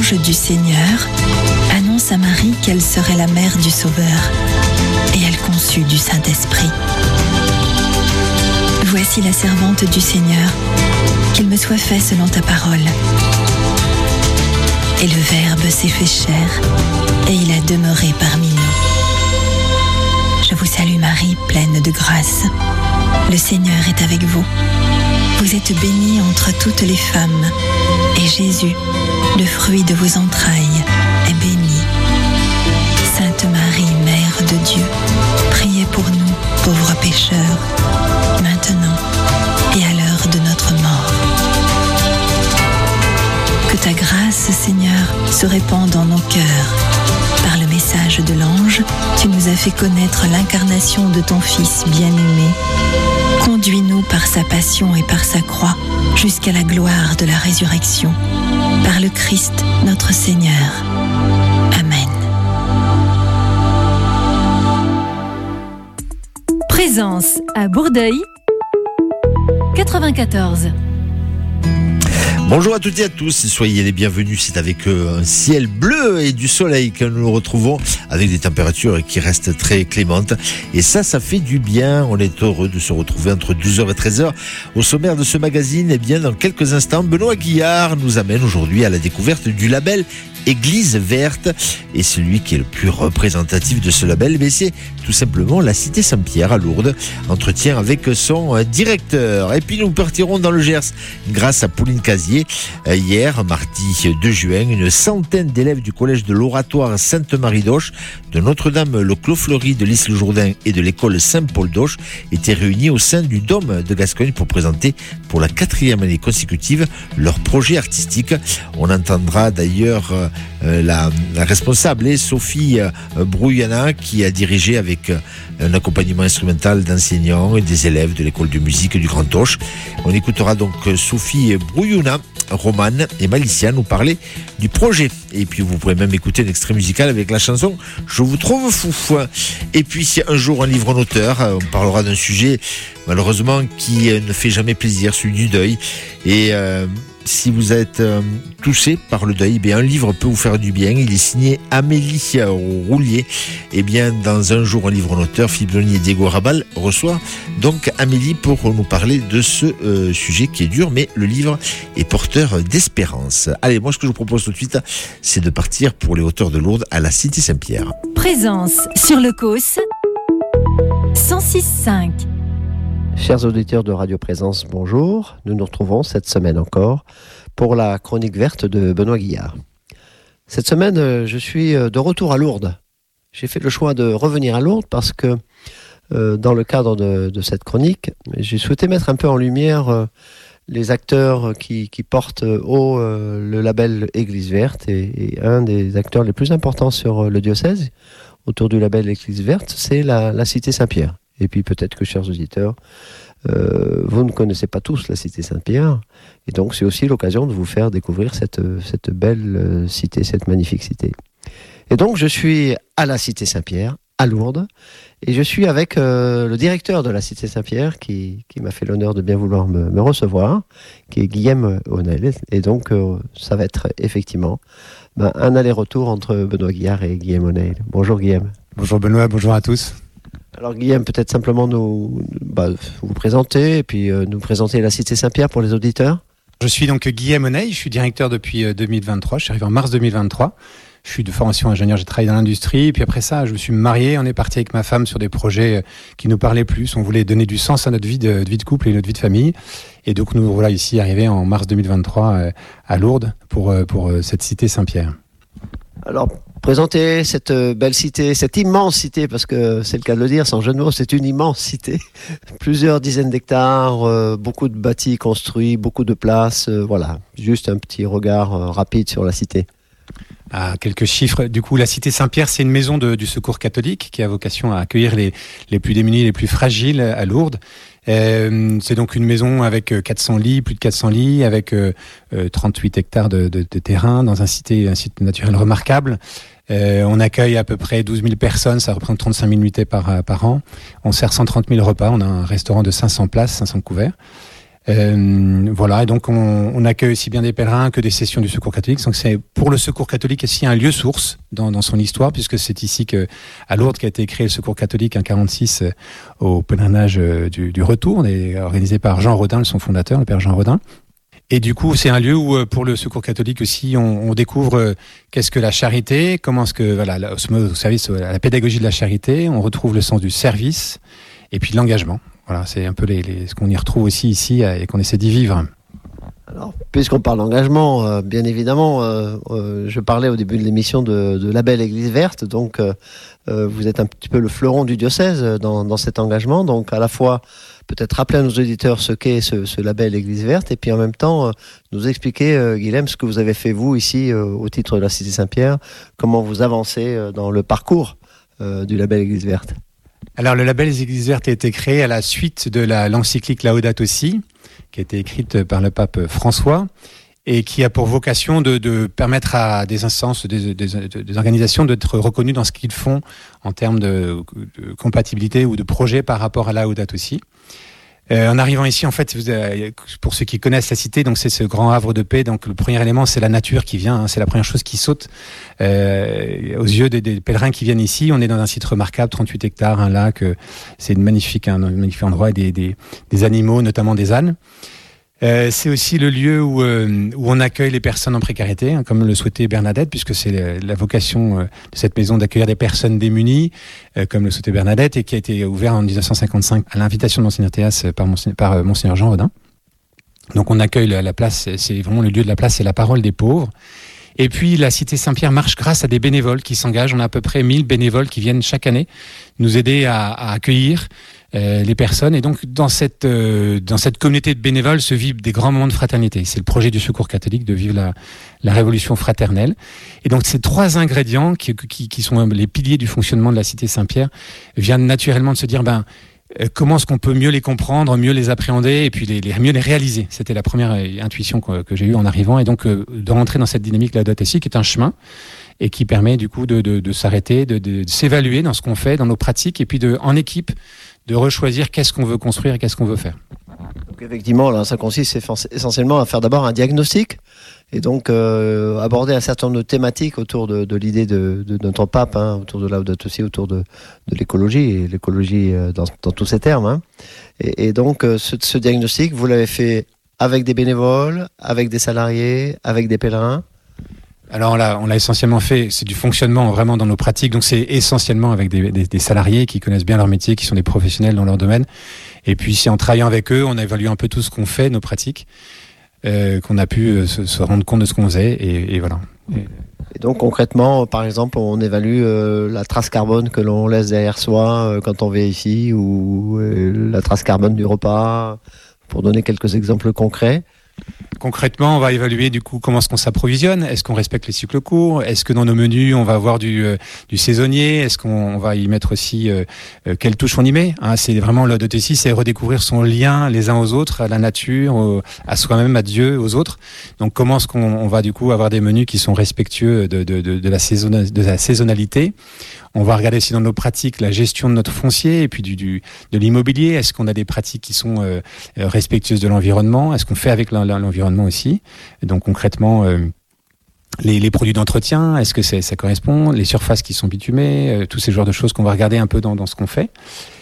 l'ange du Seigneur annonce à Marie qu'elle serait la mère du Sauveur, et elle conçut du Saint-Esprit. Voici la servante du Seigneur, qu'il me soit fait selon ta parole. Et le Verbe s'est fait chair, et il a demeuré parmi nous. Je vous salue Marie, pleine de grâce. Le Seigneur est avec vous. Vous êtes bénie entre toutes les femmes, et Jésus, le fruit de vos entrailles, est béni. Sainte Marie, Mère de Dieu, priez pour nous, pauvres pécheurs, maintenant et à l'heure de notre mort. Que ta grâce, Seigneur, se répande dans nos cœurs. Par le message de l'ange, tu nous as fait connaître l'incarnation de ton Fils bien-aimé. Conduis-nous par sa passion et par sa croix jusqu'à la gloire de la résurrection. Par le Christ, notre Seigneur. Amen. Présence à Bourdeuil, 94. Bonjour à toutes et à tous, soyez les bienvenus. C'est avec un ciel bleu et du soleil que nous nous retrouvons, avec des températures qui restent très clémentes. Et ça fait du bien. On est heureux de se retrouver entre 12h et 13h. Au sommaire de ce magazine, dans quelques instants, Benoît Guillard nous amène aujourd'hui à la découverte du label Église Verte. Et celui qui est le plus représentatif de ce label, c'est tout simplement la Cité Saint-Pierre à Lourdes. Entretien avec son directeur. Et puis nous partirons dans le Gers grâce à Pauline Casier. Hier, mardi 2 juin, une centaine d'élèves du collège de l'Oratoire Sainte-Marie d'Auch, de Notre-Dame-le-Clos-Fleury, de l'Isle-Jourdain et de l'école Saint-Paul d'Auch étaient réunis au sein du Dôme de Gascogne pour présenter pour la 4e année consécutive leur projet artistique. On entendra d'ailleurs la responsable, Sophie Brouillana, qui a dirigé avec un accompagnement instrumental d'enseignants et des élèves de l'école de musique du Grand Auch. On écoutera donc Sophie Brouillana, Romane et Malicia nous parler du projet. Et puis vous pourrez même écouter un extrait musical avec la chanson « Je vous trouve fou ». Et puis un jour un livre en auteur, on parlera d'un sujet malheureusement qui ne fait jamais plaisir, celui du deuil. Et si vous êtes touché par le deuil, un livre peut vous faire du bien. Il est signé Amélie Roulier. Dans un jour un livre en auteur, Philippe Denis et Diego Rabal reçoit donc Amélie pour nous parler de ce sujet qui est dur, mais le livre est porteur d'espérance. Allez, moi ce que je vous propose tout de suite, c'est de partir pour les hauteurs de Lourdes à la Cité Saint-Pierre. Présence sur le Causse 106.5. Chers auditeurs de Radio Présence, bonjour. Nous nous retrouvons cette semaine encore pour la chronique verte de Benoît Guillard. Cette semaine, je suis de retour à Lourdes. J'ai fait le choix de revenir à Lourdes parce que dans le cadre de cette chronique, j'ai souhaité mettre un peu en lumière les acteurs qui portent haut le label Église Verte et un des acteurs les plus importants sur le diocèse autour du label Église Verte, c'est la Cité Saint-Pierre. Et puis peut-être que, chers auditeurs, vous ne connaissez pas tous la Cité Saint-Pierre. Et donc c'est aussi l'occasion de vous faire découvrir cette belle cité, cette magnifique cité. Et donc je suis à la Cité Saint-Pierre, à Lourdes. Et je suis avec le directeur de la Cité Saint-Pierre qui m'a fait l'honneur de bien vouloir me recevoir, qui est Guillaume O'Neill. Et donc ça va être effectivement un aller-retour entre Benoît Guillard et Guillaume O'Neill. Bonjour Guillaume. Bonjour Benoît, bonjour à tous. Alors Guillaume, peut-être simplement vous présenter et puis nous présenter la Cité Saint-Pierre pour les auditeurs. Je suis donc Guillaume O'Neill, je suis directeur depuis 2023, je suis arrivé en mars 2023. Je suis de formation ingénieur, j'ai travaillé dans l'industrie, et puis après ça, je me suis marié, on est parti avec ma femme sur des projets qui nous parlaient plus, on voulait donner du sens à notre vie de couple et notre vie de famille. Et donc nous voilà ici arrivés en mars 2023 à Lourdes pour cette Cité Saint-Pierre. Alors, présenter cette belle cité, cette immense cité, parce que c'est le cas de le dire, sans jeu de mots, c'est une immense cité. Plusieurs dizaines d'hectares, beaucoup de bâtis construits, beaucoup de places, voilà. Juste un petit regard rapide sur la cité. Quelques chiffres. Du coup, la Cité Saint-Pierre, c'est une maison du Secours catholique qui a vocation à accueillir les plus démunis, les plus fragiles à Lourdes. C'est donc une maison avec 400 lits, plus de 400 lits, avec 38 hectares de terrain dans un site naturel remarquable. On accueille à peu près 12 000 personnes, ça représente 35 000 nuitées par an. On sert 130 000 repas, on a un restaurant de 500 places, 500 couverts. Voilà, et donc on accueille aussi bien des pèlerins que des sessions du Secours catholique. Donc c'est pour le Secours catholique aussi un lieu source dans son histoire, puisque c'est ici à Lourdes qu'a été créé le Secours catholique en 1946 au pèlerinage du retour, organisé par Jean Rodin, son fondateur, le père Jean Rodin. Et du coup, c'est un lieu où, pour le Secours catholique aussi, on découvre qu'est-ce que la charité, comment est-ce que on se met au service à la pédagogie de la charité, on retrouve le sens du service et puis l'engagement. Voilà, c'est un peu ce qu'on y retrouve aussi ici et qu'on essaie d'y vivre. Alors, puisqu'on parle d'engagement, bien évidemment, je parlais au début de l'émission de label Église verte, donc vous êtes un petit peu le fleuron du diocèse dans cet engagement, donc à la fois peut-être rappeler à nos auditeurs ce qu'est ce label Église verte, et puis en même temps nous expliquer, Guilhem, ce que vous avez fait vous ici au titre de la Cité Saint-Pierre, comment vous avancez dans le parcours du label Église verte. Alors le label Église verte a été créé à la suite de l'encyclique Laudato Si, qui a été écrite par le pape François et qui a pour vocation de permettre à des instances, des organisations d'être reconnues dans ce qu'ils font en termes de compatibilité ou de projet par rapport à Laudato Si. En arrivant ici, en fait, pour ceux qui connaissent la cité, donc c'est ce grand havre de paix. Donc le premier élément, c'est la nature qui vient. C'est la première chose qui saute aux yeux des pèlerins qui viennent ici. On est dans un site remarquable, 38 hectares, un lac. C'est un magnifique endroit, et des animaux, notamment des ânes. C'est aussi le lieu où on accueille les personnes en précarité, comme le souhaitait Bernadette, puisque c'est la vocation de cette maison d'accueillir des personnes démunies, comme le souhaitait Bernadette, et qui a été ouvert en 1955 à l'invitation de Monseigneur Théas par Monseigneur Jean Rodin. Donc on accueille la place, c'est vraiment le lieu de la place, c'est la parole des pauvres. Et puis la Cité Saint-Pierre marche grâce à des bénévoles qui s'engagent. On a à peu près 1000 bénévoles qui viennent chaque année nous aider à accueillir les personnes. Et donc dans cette communauté de bénévoles se vivent des grands moments de fraternité. C'est le projet du Secours catholique de vivre la révolution fraternelle. Et donc ces trois ingrédients qui sont les piliers du fonctionnement de la Cité Saint-Pierre viennent naturellement de se dire comment est-ce qu'on peut mieux les comprendre, mieux les appréhender et puis mieux les réaliser. C'était la première intuition que j'ai eue en arrivant, et donc de rentrer dans cette dynamique Laudato Si qui est un chemin et qui permet du coup de s'arrêter, de s'évaluer dans ce qu'on fait, dans nos pratiques, et puis en équipe de rechoisir qu'est-ce qu'on veut construire et qu'est-ce qu'on veut faire. Donc effectivement, là, ça consiste essentiellement à faire d'abord un diagnostic et donc aborder un certain nombre de thématiques autour de l'idée de notre pape, autour de Laudato Si, autour de l'écologie, et l'écologie dans tous ses termes. Et donc ce diagnostic, vous l'avez fait avec des bénévoles, avec des salariés, avec des pèlerins? Alors là, on l'a essentiellement fait, c'est du fonctionnement vraiment dans nos pratiques, donc c'est essentiellement avec des salariés qui connaissent bien leur métier, qui sont des professionnels dans leur domaine. Et puis en travaillant avec eux, on a évalué un peu tout ce qu'on fait, nos pratiques, qu'on a pu se rendre compte de ce qu'on faisait, et voilà. Et donc concrètement, par exemple, on évalue la trace carbone que l'on laisse derrière soi quand on vient ici, ou la trace carbone du repas, pour donner quelques exemples concrets. Concrètement, on va évaluer du coup comment est-ce qu'on s'approvisionne. Est-ce qu'on respecte les cycles courts? Est-ce que dans nos menus, on va avoir du saisonnier? Est-ce qu'on va y mettre aussi quelle touche on y met? C'est vraiment le Laudato Si, c'est redécouvrir son lien les uns aux autres, à la nature, à soi-même, à Dieu, aux autres. Donc comment est-ce qu'on va du coup avoir des menus qui sont respectueux de la saisonnalité? On va regarder aussi dans nos pratiques la gestion de notre foncier et puis de l'immobilier. Est-ce qu'on a des pratiques qui sont respectueuses de l'environnement? Est-ce qu'on fait avec l'environnement aussi? Et donc concrètement, les produits d'entretien, est-ce que ça correspond? Les surfaces qui sont bitumées, tous ces genres de choses qu'on va regarder un peu dans ce qu'on fait.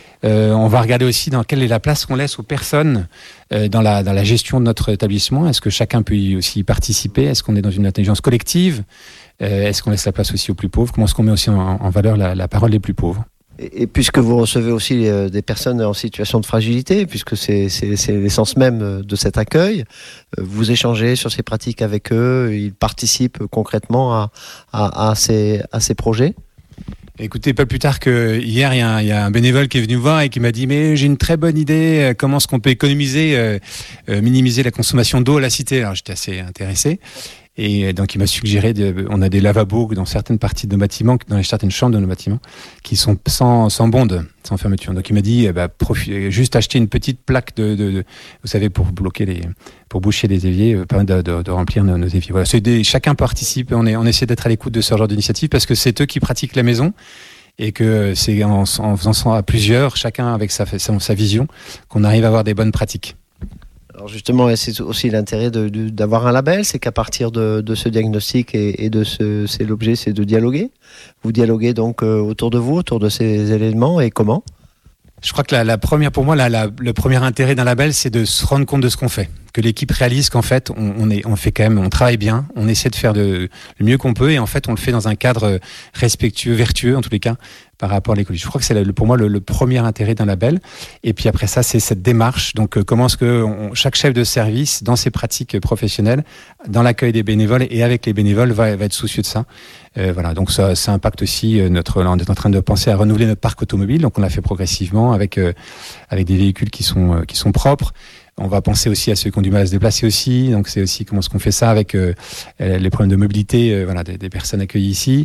On va regarder aussi dans quelle est la place qu'on laisse aux personnes dans la gestion de notre établissement. Est-ce que chacun peut aussi y participer? Est-ce qu'on est dans une intelligence collective? Est-ce qu'on laisse la place aussi aux plus pauvres? Comment est-ce qu'on met aussi en valeur la parole des plus pauvres? Et puisque vous recevez aussi des personnes en situation de fragilité, puisque c'est l'essence même de cet accueil, vous échangez sur ces pratiques avec eux, ils participent concrètement à ces projets? Écoutez, pas plus tard que hier, il y a un bénévole qui est venu me voir et qui m'a dit « Mais j'ai une très bonne idée, comment est-ce qu'on peut économiser, minimiser la consommation d'eau à la cité ?» Alors j'étais assez intéressé. Et donc il m'a suggéré, on a des lavabos dans certaines parties de nos bâtiments, dans certaines chambres de nos bâtiments, qui sont sans bonde, sans fermeture. Donc il m'a dit, juste acheter une petite plaque vous savez, pour boucher les éviers, de remplir nos éviers. Voilà, chacun participe. On essaie d'être à l'écoute de ce genre d'initiative parce que c'est eux qui pratiquent la maison. Et que c'est en faisant ça à plusieurs, chacun avec sa vision, qu'on arrive à avoir des bonnes pratiques. Alors justement, c'est aussi l'intérêt d'avoir un label, c'est qu'à partir de ce diagnostic et c'est l'objet, c'est de dialoguer. Vous dialoguez donc autour de vous, autour de ces éléments, et comment ? Je crois que pour moi, le premier intérêt d'un label, c'est de se rendre compte de ce qu'on fait. Que l'équipe réalise qu'en fait, on fait quand même, on travaille bien, on essaie de faire le mieux qu'on peut, et en fait, on le fait dans un cadre respectueux, vertueux, en tous les cas, par rapport à l'écologie. Je crois que c'est pour moi le premier intérêt d'un label. Et puis après ça, c'est cette démarche. Donc, comment est-ce que chaque chef de service, dans ses pratiques professionnelles, dans l'accueil des bénévoles et avec les bénévoles, va être soucieux de ça. Voilà. Donc, ça impacte aussi on est en train de penser à renouveler notre parc automobile. Donc, on l'a fait progressivement avec des véhicules qui sont propres. On va penser aussi à ceux qui ont du mal à se déplacer aussi. Donc, c'est aussi comment est-ce qu'on fait ça avec les problèmes de mobilité des personnes accueillies ici.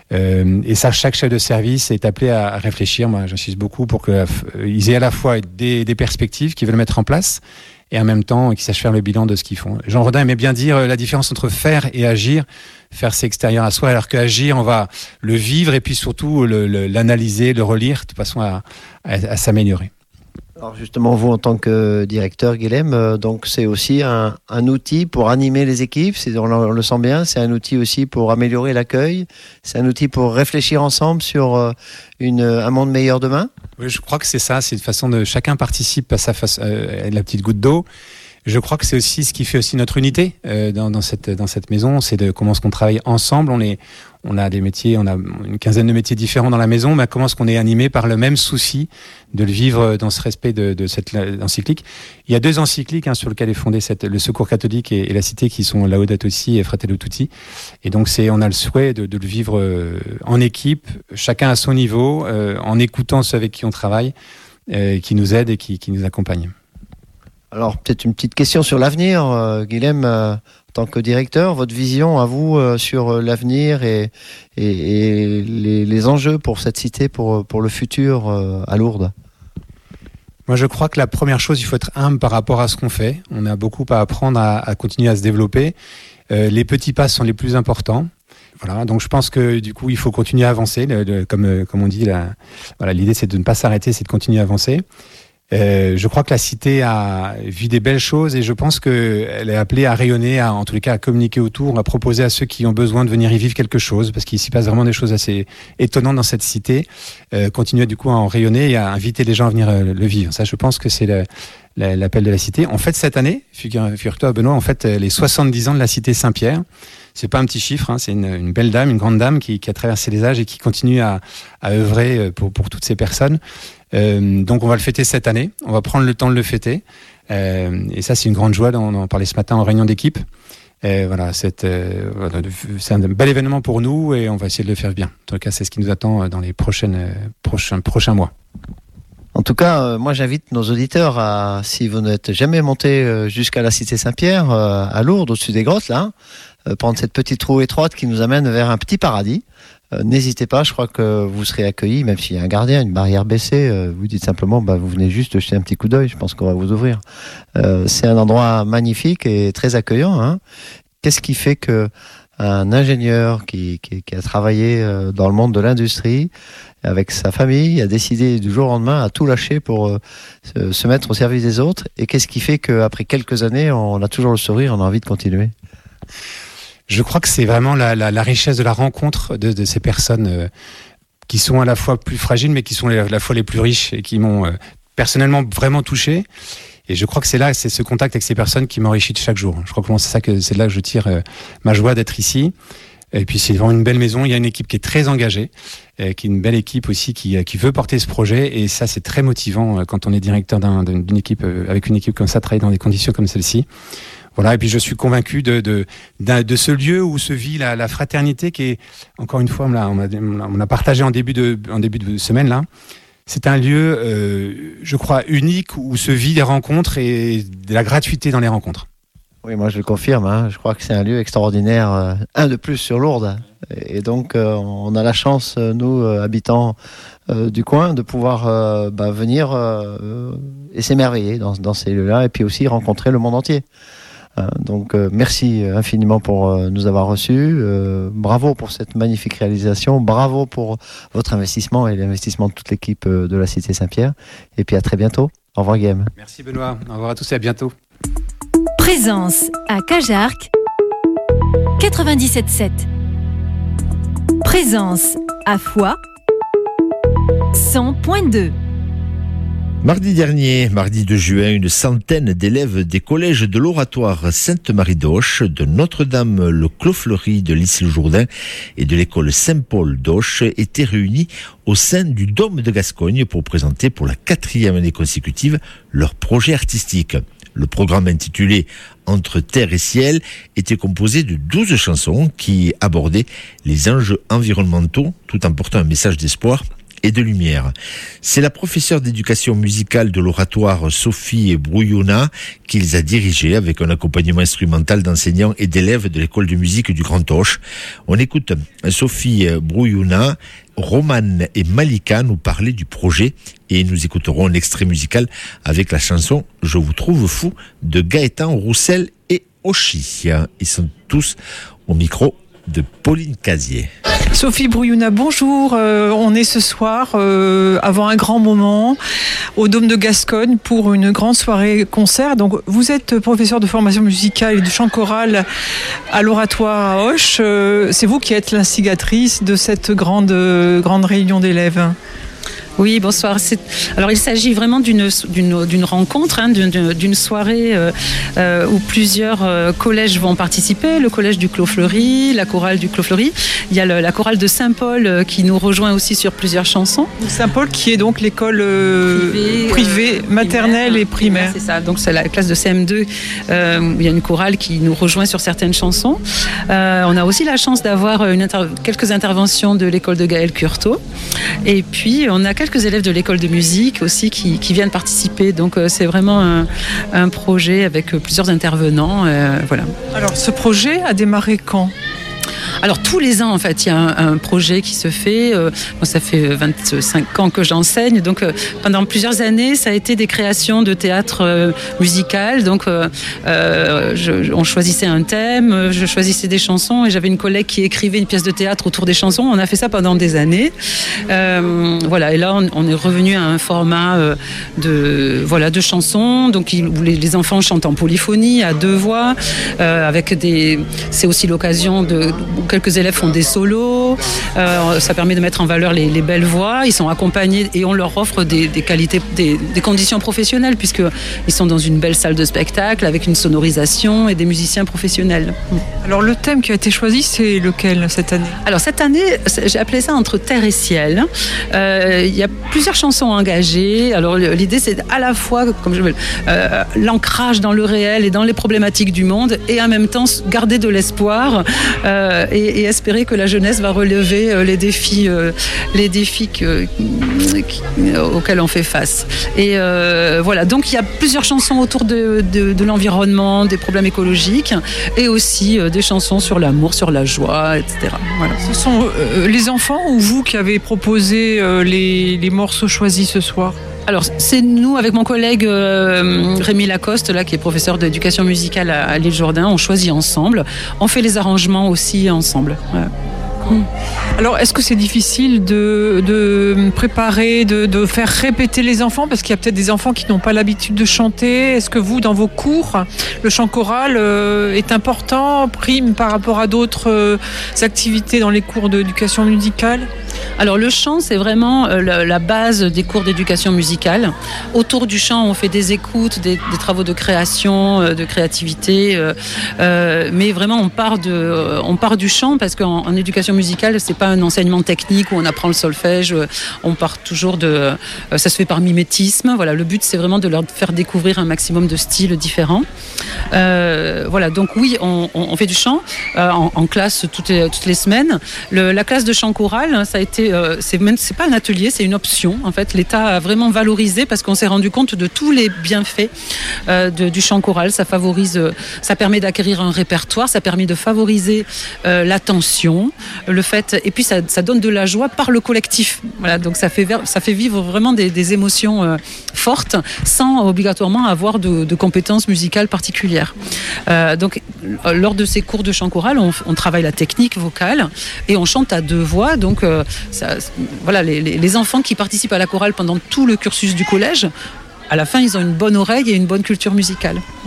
Et ça, chaque chef de service est appelé à réfléchir. Moi, j'insiste beaucoup pour qu'ils aient à la fois des perspectives qu'ils veulent mettre en place et en même temps qu'ils sachent faire le bilan de ce qu'ils font. Jean Rodin aimait bien dire la différence entre faire et agir. Faire, c'est extérieur à soi, alors qu'agir, on va le vivre et puis surtout l'analyser, le relire de façon à s'améliorer. Alors justement, vous en tant que directeur, Guilhem, donc c'est aussi un outil pour animer les équipes, on le sent bien, c'est un outil aussi pour améliorer l'accueil, c'est un outil pour réfléchir ensemble sur un monde meilleur demain. Oui, je crois que c'est ça, c'est une façon de chacun participe à sa la petite goutte d'eau. Je crois que c'est aussi ce qui fait aussi notre unité dans cette maison, c'est de comment est-ce qu'on travaille ensemble. On a des métiers, on a une quinzaine de métiers différents dans la maison, mais comment est-ce qu'on est animé par le même souci de le vivre dans ce respect de cette encyclique. Il y a 2 encycliques sur lesquelles est fondé le Secours catholique et la Cité, qui sont Laudato Si et Fratelli Tutti. Et donc on a le souhait de le vivre en équipe, chacun à son niveau, en écoutant ceux avec qui on travaille, qui nous aident et qui nous accompagnent. Alors, peut-être une petite question sur l'avenir, Guilhem, en tant que directeur, votre vision à vous sur l'avenir et les enjeux pour cette cité, pour le futur à Lourdes. Moi, je crois que la première chose, il faut être humble par rapport à ce qu'on fait. On a beaucoup à apprendre à continuer à se développer. Les petits pas sont les plus importants. Voilà, donc je pense que du coup, il faut continuer à avancer. Comme on dit, l'idée, c'est de ne pas s'arrêter, c'est de continuer à avancer. Je crois que la cité a vu des belles choses et je pense qu'elle est appelée à rayonner, en tous les cas à communiquer autour, à proposer à ceux qui ont besoin de venir y vivre quelque chose, parce qu'il s'y passe vraiment des choses assez étonnantes dans cette cité. Continuer du coup à en rayonner et à inviter les gens à venir le vivre. Ça, je pense que c'est l'appel de la cité. En fait, cette année, figure-toi Benoît, en fait, les 70 ans de la cité Saint-Pierre. C'est pas un petit chiffre, c'est une belle dame, une grande dame qui a traversé les âges et qui continue à œuvrer pour toutes ces personnes. Donc on va le fêter cette année, on va prendre le temps de le fêter, et ça c'est une grande joie. On en parlait ce matin en réunion d'équipe. Voilà, c'est un bel événement pour nous et on va essayer de le faire bien. En tout cas, c'est ce qui nous attend dans les prochains mois. En tout cas, moi j'invite nos auditeurs si vous n'êtes jamais monté jusqu'à la cité Saint-Pierre, à Lourdes, au-dessus des grottes, là, prendre cette petite roue étroite qui nous amène vers un petit paradis. N'hésitez pas, je crois que vous serez accueillis, même s'il y a un gardien, une barrière baissée, vous dites simplement, vous venez juste jeter un petit coup d'œil, je pense qu'on va vous ouvrir. C'est un endroit magnifique et très accueillant. Qu'est-ce qui fait que un ingénieur qui a travaillé dans le monde de l'industrie, avec sa famille, a décidé du jour au lendemain à tout lâcher pour se mettre au service des autres, et qu'est-ce qui fait qu'après quelques années, on a toujours le sourire, on a envie de continuer? Je crois que c'est vraiment la richesse de la rencontre de ces personnes qui sont à la fois plus fragiles, mais qui sont à la fois les plus riches et qui m'ont personnellement vraiment touché. Et je crois que c'est ce contact avec ces personnes qui m'enrichit chaque jour. Je crois que c'est là que je tire ma joie d'être ici. Et puis c'est vraiment une belle maison. Il y a une équipe qui est très engagée, qui est une belle équipe aussi qui veut porter ce projet. Et ça, c'est très motivant quand on est directeur d'une équipe, avec une équipe comme ça, travailler dans des conditions comme celle-ci. Voilà, et puis je suis convaincu de ce lieu où se vit la fraternité qui est, encore une fois, on a partagé en début de semaine là. C'est un lieu, je crois, unique où se vit des rencontres et de la gratuité dans les rencontres. Oui, moi je le confirme, je crois que c'est un lieu extraordinaire, un de plus sur Lourdes. Et donc on a la chance, nous, habitants du coin, de pouvoir venir et s'émerveiller dans ces lieux-là et puis aussi rencontrer le monde entier. Donc merci infiniment pour nous avoir reçus, bravo pour cette magnifique réalisation, bravo pour votre investissement et l'investissement de toute l'équipe de la Cité Saint-Pierre, et puis à très bientôt. Au revoir Guilhem. Merci Benoît, au revoir à tous et à bientôt. Présence à Cajarc 97.7. Présence à Foix 100.2. Mardi dernier, mardi 2 juin, une centaine d'élèves des collèges de l'Oratoire Sainte-Marie d'Auch, de Notre-Dame-le-Clos-Fleury de l'Isle-Jourdain et de l'école Saint-Paul d'Auch étaient réunis au sein du Dôme de Gascogne pour présenter pour la 4e année consécutive leur projet artistique. Le programme intitulé Entre terre et ciel était composé de 12 chansons qui abordaient les enjeux environnementaux tout en portant un message d'espoir et de lumière. C'est la professeure d'éducation musicale de l'Oratoire Sophie Brouillonna qui les a dirigés avec un accompagnement instrumental d'enseignants et d'élèves de l'école de musique du Grand Auch. On écoute Sophie Brouillonna, Roman et Malika nous parler du projet et nous écouterons un extrait musical avec la chanson Je vous trouve fou de Gaëtan Roussel et Ochi. Ils sont tous au micro de Pauline Casier. Sophie Brouillonna, bonjour. On est ce soir, avant un grand moment, au Dôme de Gascogne pour une grande soirée concert. Donc, vous êtes professeur de formation musicale et de chant choral à l'Oratoire à Auch. C'est vous qui êtes l'instigatrice de cette grande réunion d'élèves. Oui, bonsoir. Alors, il s'agit vraiment d'une rencontre, d'une soirée où plusieurs collèges vont participer. Le collège du Clos-Fleury, la chorale du Clos-Fleury. Il y a la chorale de Saint-Paul qui nous rejoint aussi sur plusieurs chansons. Saint-Paul qui est donc l'école privée maternelle et primaire. C'est ça, donc c'est la classe de CM2. Il y a une chorale qui nous rejoint sur certaines chansons. On a aussi la chance d'avoir quelques interventions de l'école de Gaël Curto. Et puis, on a quelques élèves de l'école de musique aussi qui viennent participer. Donc, c'est vraiment un projet avec plusieurs intervenants. Voilà. Alors, ce projet a démarré quand ? Alors tous les ans en fait il y a un projet qui se fait, moi ça fait 25 ans que j'enseigne, donc pendant plusieurs années ça a été des créations de théâtre musical, donc on choisissait un thème, je choisissais des chansons et j'avais une collègue qui écrivait une pièce de théâtre autour des chansons, on a fait ça pendant des années, voilà, et là on est revenu à un format de chansons, donc où les enfants chantent en polyphonie à 2 voix, c'est aussi l'occasion où quelques élèves font des solos, ça permet de mettre en valeur les belles voix, ils sont accompagnés et on leur offre des qualités, des conditions professionnelles puisqu'ils sont dans une belle salle de spectacle avec une sonorisation et des musiciens professionnels. Alors le thème qui a été choisi, c'est lequel cette année ? Alors cette année, j'ai appelé ça Entre terre et ciel. Il y a plusieurs chansons engagées. Alors l'idée c'est à la fois l'ancrage dans le réel et dans les problématiques du monde et en même temps garder de l'espoir et espérer que la jeunesse va relever les défis auxquels on fait face. Et voilà, donc il y a plusieurs chansons autour de l'environnement, des problèmes écologiques et aussi des chansons sur l'amour, sur la joie, etc. Voilà. Ce sont les enfants ou vous qui avez proposé les morceaux choisis ce soir ? Alors, c'est nous, avec mon collègue Rémi Lacoste, là, qui est professeur d'éducation musicale à l'Île-Jourdain, on choisit ensemble. On fait les arrangements aussi ensemble. Ouais. Alors, est-ce que c'est difficile de préparer, de faire répéter les enfants ? Parce qu'il y a peut-être des enfants qui n'ont pas l'habitude de chanter. Est-ce que vous, dans vos cours, le chant choral est important, prime par rapport à d'autres activités dans les cours d'éducation musicale ? Alors le chant, c'est vraiment la base des cours d'éducation musicale. Autour du chant, on fait des écoutes, des travaux de création, de créativité, mais vraiment on part du chant parce qu'en éducation musicale, c'est pas un enseignement technique où on apprend le solfège. On part toujours ça se fait par mimétisme. Voilà, le but c'est vraiment de leur faire découvrir un maximum de styles différents. Voilà, donc oui, on fait du chant en classe toutes les semaines. La classe de chant choral, ça a été, c'est pas un atelier, c'est une option. En fait, l'État a vraiment valorisé parce qu'on s'est rendu compte de tous les bienfaits du chant choral. Ça favorise, ça permet d'acquérir un répertoire, ça permet de favoriser l'attention, le fait, et puis ça donne de la joie par le collectif. Voilà, donc ça fait vivre vraiment des émotions fortes sans obligatoirement avoir de compétences musicales particulières. Donc, lors de ces cours de chant choral, on travaille la technique vocale et on chante à 2 voix. Donc, voilà, les enfants qui participent à la chorale pendant tout le cursus du collège, à la fin, ils ont une bonne oreille et une bonne culture musicale.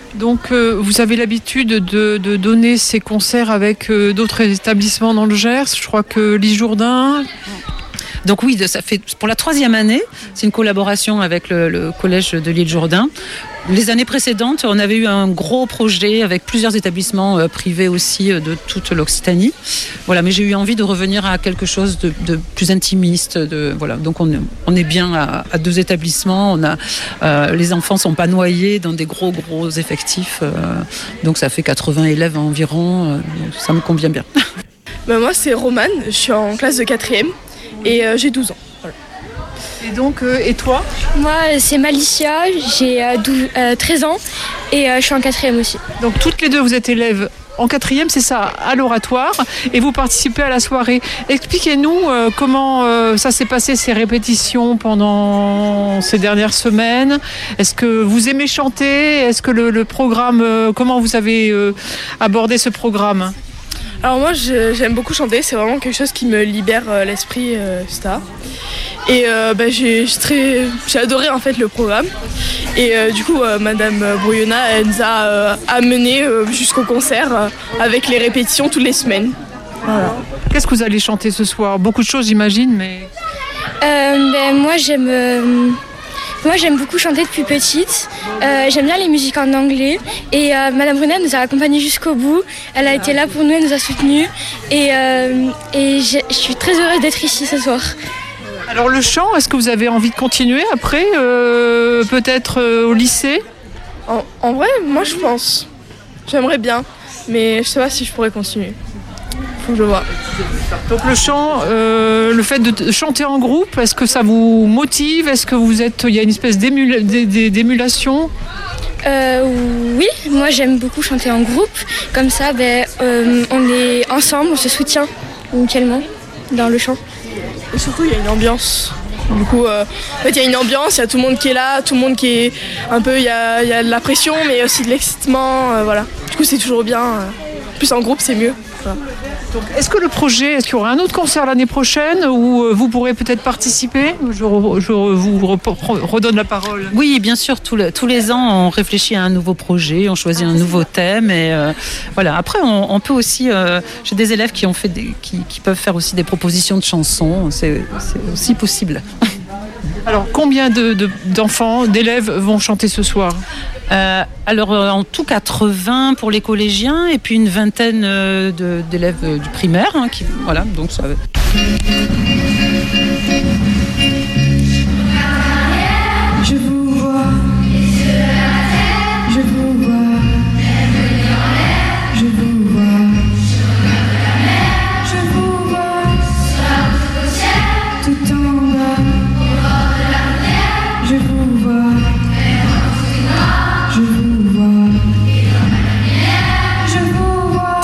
Donc vous avez l'habitude de donner ces concerts avec d'autres établissements dans le Gers. Je crois que l'Île Jourdain. Donc oui, ça fait pour la 3e année, c'est une collaboration avec le collège de l'Île Jourdain. Les années précédentes, on avait eu un gros projet avec plusieurs établissements privés aussi de toute l'Occitanie. Voilà, mais j'ai eu envie de revenir à quelque chose de plus intimiste. Voilà, donc on est bien à 2 établissements. Les enfants sont pas noyés dans des gros effectifs. Donc ça fait 80 élèves environ. Donc ça me convient bien. Moi, c'est Romane. Je suis en classe de 4e. Et j'ai 12 ans. Voilà. Et donc, et toi ? Moi, c'est Malicia, j'ai 13 ans et je suis en 4e aussi. Donc toutes les deux, vous êtes élèves en 4e, c'est ça, à l'Oratoire, et vous participez à la soirée. Expliquez-nous comment ça s'est passé, ces répétitions pendant ces dernières semaines. Est-ce que vous aimez chanter ? Est-ce que le programme, comment vous avez abordé ce programme ? Alors moi j'aime beaucoup chanter, c'est vraiment quelque chose qui me libère l'esprit, etc. Et j'ai adoré en fait le programme. Et du coup Madame Brouillonna, elle nous a amenés jusqu'au concert avec les répétitions toutes les semaines. Voilà. Qu'est-ce que vous allez chanter ce soir ? Beaucoup de choses j'imagine, mais... Moi, j'aime beaucoup chanter depuis petite. J'aime bien les musiques en anglais. Et Madame Brunel nous a accompagnés jusqu'au bout. Elle a été là pour nous, elle nous a soutenus. Et je suis très heureuse d'être ici ce soir. Alors le chant, est-ce que vous avez envie de continuer après, peut-être au lycée ? En vrai, moi je pense. J'aimerais bien, mais je sais pas si je pourrais continuer. Faut que je vois. Donc le chant, le fait de chanter en groupe, est-ce que ça vous motive ? Est-ce que il y a une espèce d'émulation ? Oui, moi j'aime beaucoup chanter en groupe. Comme ça, on est ensemble, on se soutient mutuellement dans le chant. Et surtout, il y a une ambiance. Du coup, il y a une ambiance, il y a tout le monde qui est là, tout le monde qui est un peu, il y a de la pression, mais aussi de l'excitement, voilà. Du coup, c'est toujours bien. Plus en groupe, c'est mieux. Voilà. Donc, est-ce qu'il y aura un autre concert l'année prochaine où vous pourrez peut-être participer ? Je vous redonne la parole. Oui, bien sûr, tous les ans, on réfléchit à un nouveau projet, on choisit un nouveau thème. Et voilà. Après, on peut aussi... j'ai des élèves qui peuvent faire aussi des propositions de chansons. C'est aussi possible. Alors, combien d'enfants, d'élèves vont chanter ce soir ? Alors en tout 80 pour les collégiens et puis une vingtaine d'élèves du primaire voilà, donc ça va. Je vous vois, je vous vois, je vous vois, je vous vois, tout en bas, je vous vois. Je vous vois, je vous vois.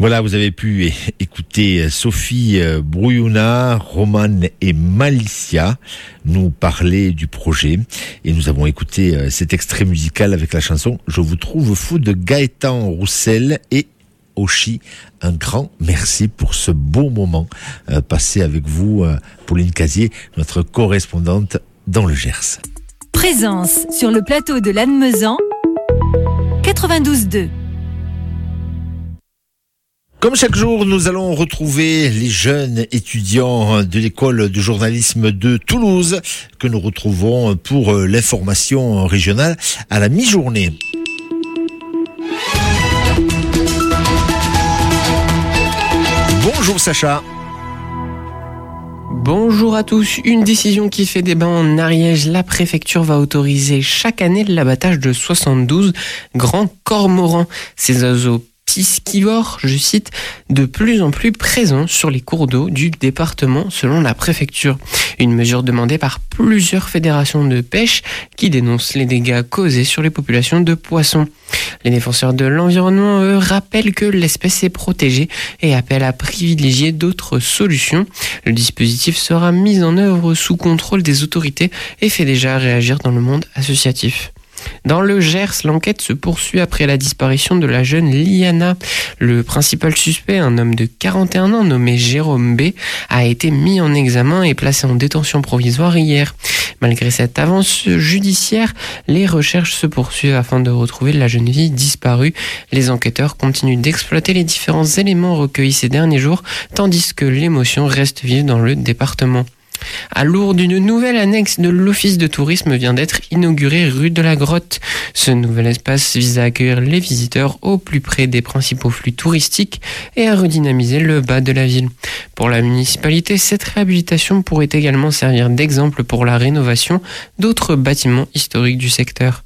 Voilà, vous avez pu écouter Sophie Brouillona, Roman et Malicia nous parler du projet. Et nous avons écouté cet extrait musical avec la chanson « Je vous trouve fou » de Gaëtan Roussel et Oshi. Un grand merci pour ce beau moment passé avec vous, Pauline Casier, notre correspondante dans le Gers. Présence sur le plateau de Lannemezan, 92.2. Comme chaque jour, nous allons retrouver les jeunes étudiants de l'école de journalisme de Toulouse que nous retrouvons pour l'information régionale à la mi-journée. Bonjour Sacha. Bonjour à tous. Une décision qui fait débat en Ariège. La préfecture va autoriser chaque année l'abattage de 72 grands cormorans. Ces oiseaux piscivores, je cite, de plus en plus présents sur les cours d'eau du département selon la préfecture. Une mesure demandée par plusieurs fédérations de pêche qui dénoncent les dégâts causés sur les populations de poissons. Les défenseurs de l'environnement, eux, rappellent que l'espèce est protégée et appellent à privilégier d'autres solutions. Le dispositif sera mis en œuvre sous contrôle des autorités et fait déjà réagir dans le monde associatif. Dans le Gers, l'enquête se poursuit après la disparition de la jeune Liana. Le principal suspect, un homme de 41 ans nommé Jérôme B, a été mis en examen et placé en détention provisoire hier. Malgré cette avance judiciaire, les recherches se poursuivent afin de retrouver la jeune fille disparue. Les enquêteurs continuent d'exploiter les différents éléments recueillis ces derniers jours, tandis que l'émotion reste vive dans le département. À Lourdes, une nouvelle annexe de l'Office de tourisme vient d'être inaugurée rue de la Grotte. Ce nouvel espace vise à accueillir les visiteurs au plus près des principaux flux touristiques et à redynamiser le bas de la ville. Pour la municipalité, cette réhabilitation pourrait également servir d'exemple pour la rénovation d'autres bâtiments historiques du secteur.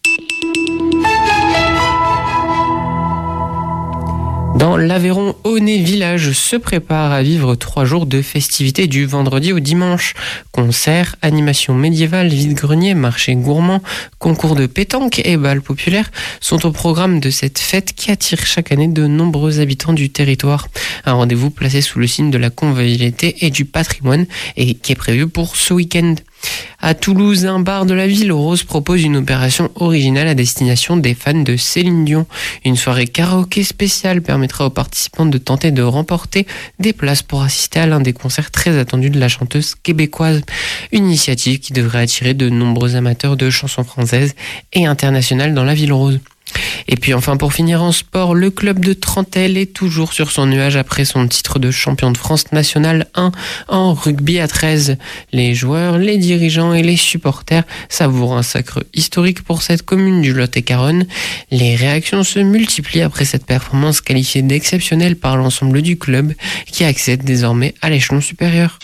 Dans l'Aveyron, Aunay Village se prépare à vivre 3 jours de festivités du vendredi au dimanche. Concerts, animations médiévales, vide-grenier, marché gourmand, concours de pétanque et bal populaire sont au programme de cette fête qui attire chaque année de nombreux habitants du territoire. Un rendez-vous placé sous le signe de la convivialité et du patrimoine et qui est prévu pour ce week-end. À Toulouse, un bar de la ville rose propose une opération originale à destination des fans de Céline Dion. Une soirée karaoké spéciale permettra aux participants de tenter de remporter des places pour assister à l'un des concerts très attendus de la chanteuse québécoise. Une initiative qui devrait attirer de nombreux amateurs de chansons françaises et internationales dans la ville rose. Et puis enfin pour finir en sport, le club de Trentelle est toujours sur son nuage après son titre de champion de France national 1 en rugby à 13. Les joueurs, les dirigeants et les supporters savourent un sacre historique pour cette commune du Lot-et-Garonne. Les réactions se multiplient après cette performance qualifiée d'exceptionnelle par l'ensemble du club qui accède désormais à l'échelon supérieur.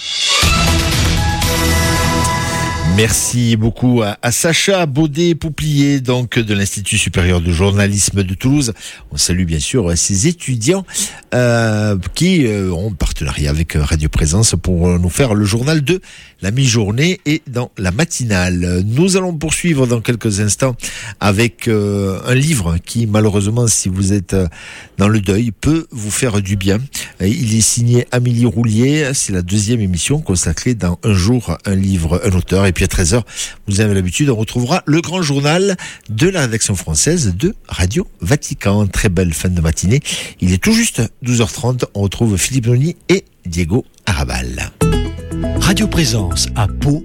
Merci beaucoup à Sacha Baudet-Pouplier, donc de l'Institut supérieur de journalisme de Toulouse. On salue bien sûr ces étudiants qui ont partenariat avec Radio Présence pour nous faire le journal de la mi-journée et dans la matinale. Nous allons poursuivre dans quelques instants avec un livre qui, malheureusement, si vous êtes dans le deuil, peut vous faire du bien. Il est signé Amélie Roulier. C'est la 2e émission consacrée dans Un jour, un livre, un auteur. Et puis à 13h, vous avez l'habitude, on retrouvera le grand journal de la rédaction française de Radio Vatican. Très belle fin de matinée. Il est tout juste 12h30. On retrouve Philippe Noni et Diego Arabal. Radio Présence à Pau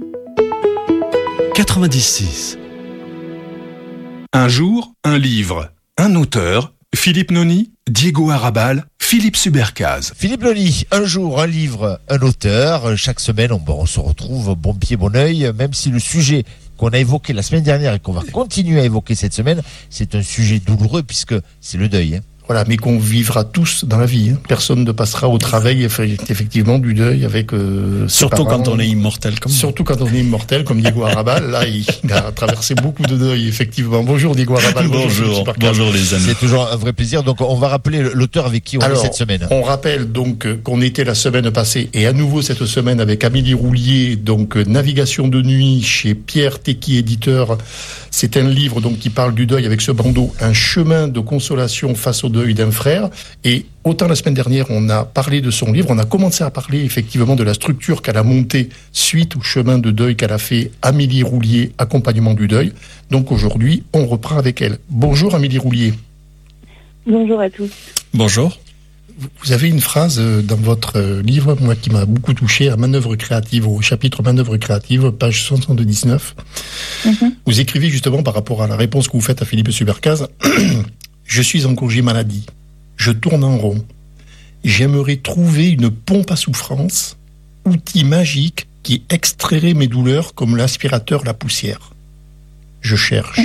96. Un jour, un livre, un auteur, Philippe Noni, Diego Arabal, Philippe Subercaz. Philippe Noni, un jour, un livre, un auteur. Chaque semaine, on se retrouve bon pied, bon oeil, même si le sujet qu'on a évoqué la semaine dernière et qu'on va continuer à évoquer cette semaine, c'est un sujet douloureux puisque c'est le deuil. Voilà, mais qu'on vivra tous dans la vie. Personne ne passera au travail effectivement du deuil avec surtout quand on est immortel comme surtout quand on est immortel comme Diego Arabal. Là, il a traversé beaucoup de deuil effectivement. Bonjour Diego Arabal. Bonjour les amis. C'est toujours un vrai plaisir. Donc on va rappeler l'auteur avec qui on est cette semaine. On rappelle donc qu'on était la semaine passée et à nouveau cette semaine avec Amélie Roulier, donc Navigation de nuit chez Pierre Tequi éditeur. C'est un livre donc qui parle du deuil avec ce bandeau, un chemin de consolation face au deuil d'un frère. Et autant la semaine dernière, on a parlé de son livre, on a commencé à parler effectivement de la structure qu'elle a montée suite au chemin de deuil qu'elle a fait, Amélie Roulier, accompagnement du deuil. Donc aujourd'hui, on reprend avec elle. Bonjour Amélie Roulier. Bonjour à tous. Bonjour. Vous avez une phrase dans votre livre, moi, qui m'a beaucoup touché, à Manœuvre créative, au chapitre Manœuvre créative, page 79. Vous écrivez justement par rapport à la réponse que vous faites à Philippe Subercaz. Je suis en congé maladie. Je tourne en rond. J'aimerais trouver une pompe à souffrance, outil magique qui extrairait mes douleurs comme l'aspirateur la poussière. Je cherche.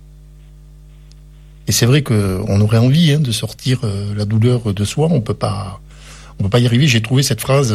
Et c'est vrai qu'on aurait envie de sortir la douleur de soi. On peut pas y arriver. J'ai trouvé cette phrase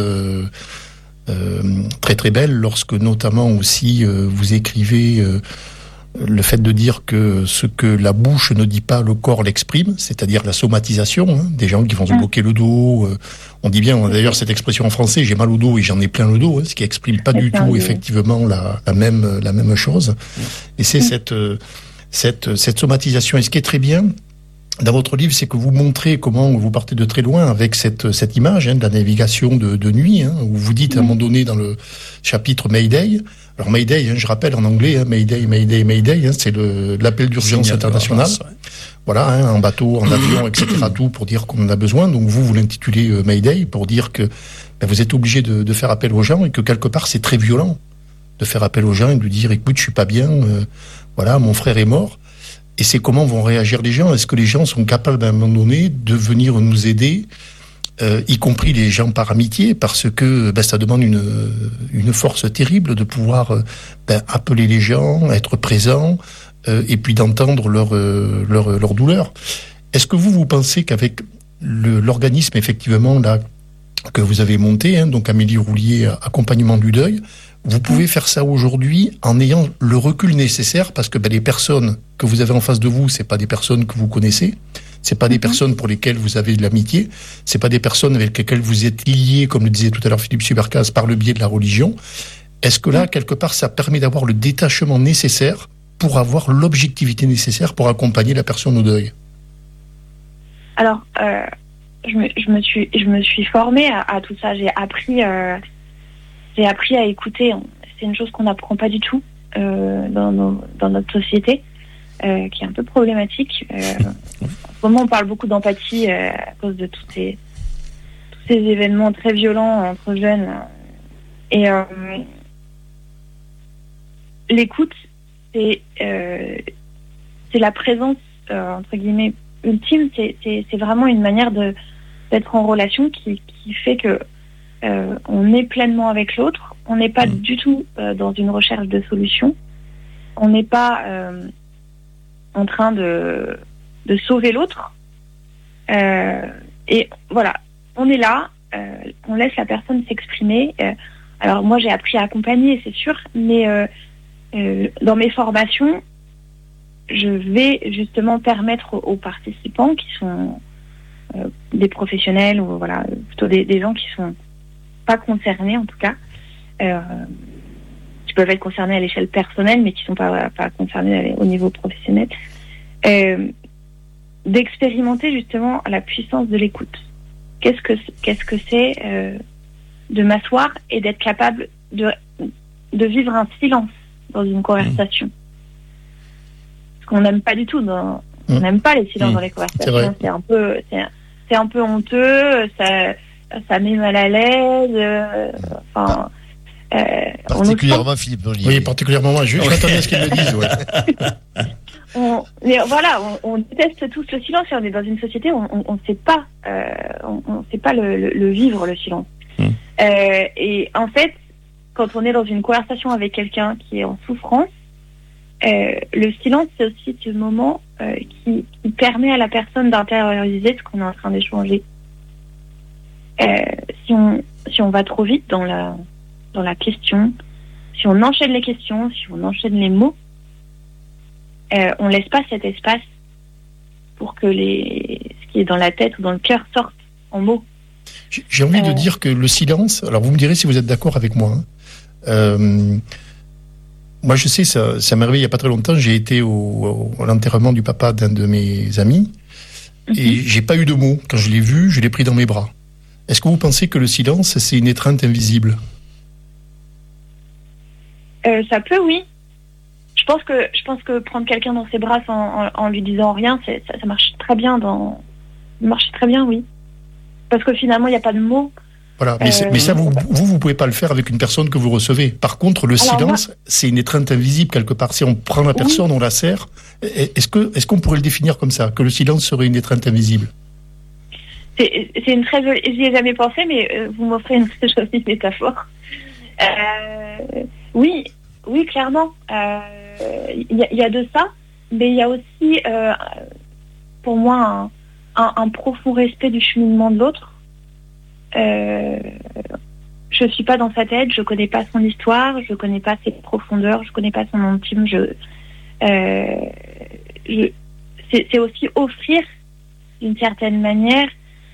très très belle lorsque notamment aussi vous écrivez le fait de dire que ce que la bouche ne dit pas, le corps l'exprime, c'est-à-dire la somatisation, des gens qui vont se bloquer le dos. On dit bien, d'ailleurs, cette expression en français, j'ai mal au dos et j'en ai plein le dos, ce qui exprime pas du tout effectivement la même chose. Et c'est cette somatisation. Et ce qui est très bien dans votre livre, c'est que vous montrez comment vous partez de très loin avec cette image de la navigation de nuit, où vous dites à un moment donné dans le chapitre Mayday. Alors Mayday, je rappelle en anglais, Mayday, Mayday, Mayday, c'est l'appel d'urgence international. Voilà, en bateau, en avion, etc. Tout pour dire qu'on en a besoin. Donc vous l'intitulez Mayday pour dire que vous êtes obligé de faire appel aux gens et que quelque part c'est très violent de faire appel aux gens et de dire écoute, je suis pas bien, voilà, mon frère est mort. Et c'est comment vont réagir les gens. Est-ce que les gens sont capables à un moment donné de venir nous aider, y compris les gens par amitié, parce que ça demande une force terrible de pouvoir appeler les gens, être présent, et puis d'entendre leur douleur. Est-ce que vous pensez qu'avec l'organisme effectivement là que vous avez monté, donc Amélie Roulier, accompagnement du deuil, vous pouvez faire ça aujourd'hui en ayant le recul nécessaire parce que les personnes que vous avez en face de vous, c'est pas des personnes que vous connaissez, c'est pas des personnes pour lesquelles vous avez de l'amitié, c'est pas des personnes avec lesquelles vous êtes liés, comme le disait tout à l'heure Philippe Subercaz, par le biais de la religion. Est-ce que là, quelque part, ça permet d'avoir le détachement nécessaire pour avoir l'objectivité nécessaire pour accompagner la personne au deuil? Alors, je me suis formée à tout ça. J'ai appris à écouter. C'est une chose qu'on n'apprend pas du tout dans notre société, qui est un peu problématique. En ce moment, on parle beaucoup d'empathie à cause de tous ces événements très violents entre jeunes. Et l'écoute, c'est la présence entre guillemets ultime. C'est vraiment une manière d'être en relation qui fait que on est pleinement avec l'autre. On n'est pas du tout dans une recherche de solution. On n'est pas en train de sauver l'autre. Et voilà, on est là, on laisse la personne s'exprimer. Alors moi, j'ai appris à accompagner, c'est sûr, mais dans mes formations, je vais justement permettre aux participants qui sont des professionnels ou voilà, plutôt des gens qui sont pas concernés en tout cas, qui peuvent être concernés à l'échelle personnelle mais qui sont pas concernés au niveau professionnel, d'expérimenter justement la puissance de l'écoute. Qu'est-ce que c'est de m'asseoir et d'être capable de vivre un silence dans une conversation, parce qu'on n'aime pas du tout on n'aime pas les silences dans les conversations. C'est un peu honteux, ça met mal à l'aise. Particulièrement Philippe Nollier. Oui, particulièrement moi. Je m'attendais à ce qu'il me dise. Ouais. On déteste tous le silence et on est dans une société où on ne sait pas, on sait pas le vivre, le silence. Et en fait, quand on est dans une conversation avec quelqu'un qui est en souffrance, le silence, c'est aussi ce moment qui permet à la personne d'intérioriser ce qu'on est en train d'échanger. Si on va trop vite dans la question, si on enchaîne les questions, si on enchaîne les mots, on laisse pas cet espace pour que ce qui est dans la tête ou dans le cœur sorte en mots. J'ai envie de dire que le silence, alors vous me direz si vous êtes d'accord avec moi, moi je sais, ça m'est arrivé il n'y a pas très longtemps, j'ai été à l'enterrement du papa d'un de mes amis, Et j'ai pas eu de mots. Quand je l'ai vu, je l'ai pris dans mes bras. Est-ce que vous pensez que le silence, c'est une étreinte invisible ? Ça peut, oui. Je pense que prendre quelqu'un dans ses bras en lui disant rien, ça marche très bien oui. Parce que finalement, il n'y a pas de mots. Voilà, mais ça, vous pouvez pas le faire avec une personne que vous recevez. Par contre, le silence, c'est une étreinte invisible quelque part. Si on prend la personne, on la serre. Est-ce qu'on pourrait le définir comme ça, que le silence serait une étreinte invisible ? C'est une très jolie... J'y ai jamais pensé, mais vous m'offrez une très jolie métaphore. Oui, clairement. Il y a de ça, mais il y a aussi, pour moi, un profond respect du cheminement de l'autre. Je suis pas dans sa tête, je connais pas son histoire, je connais pas ses profondeurs, je connais pas son intime. C'est aussi offrir, d'une certaine manière,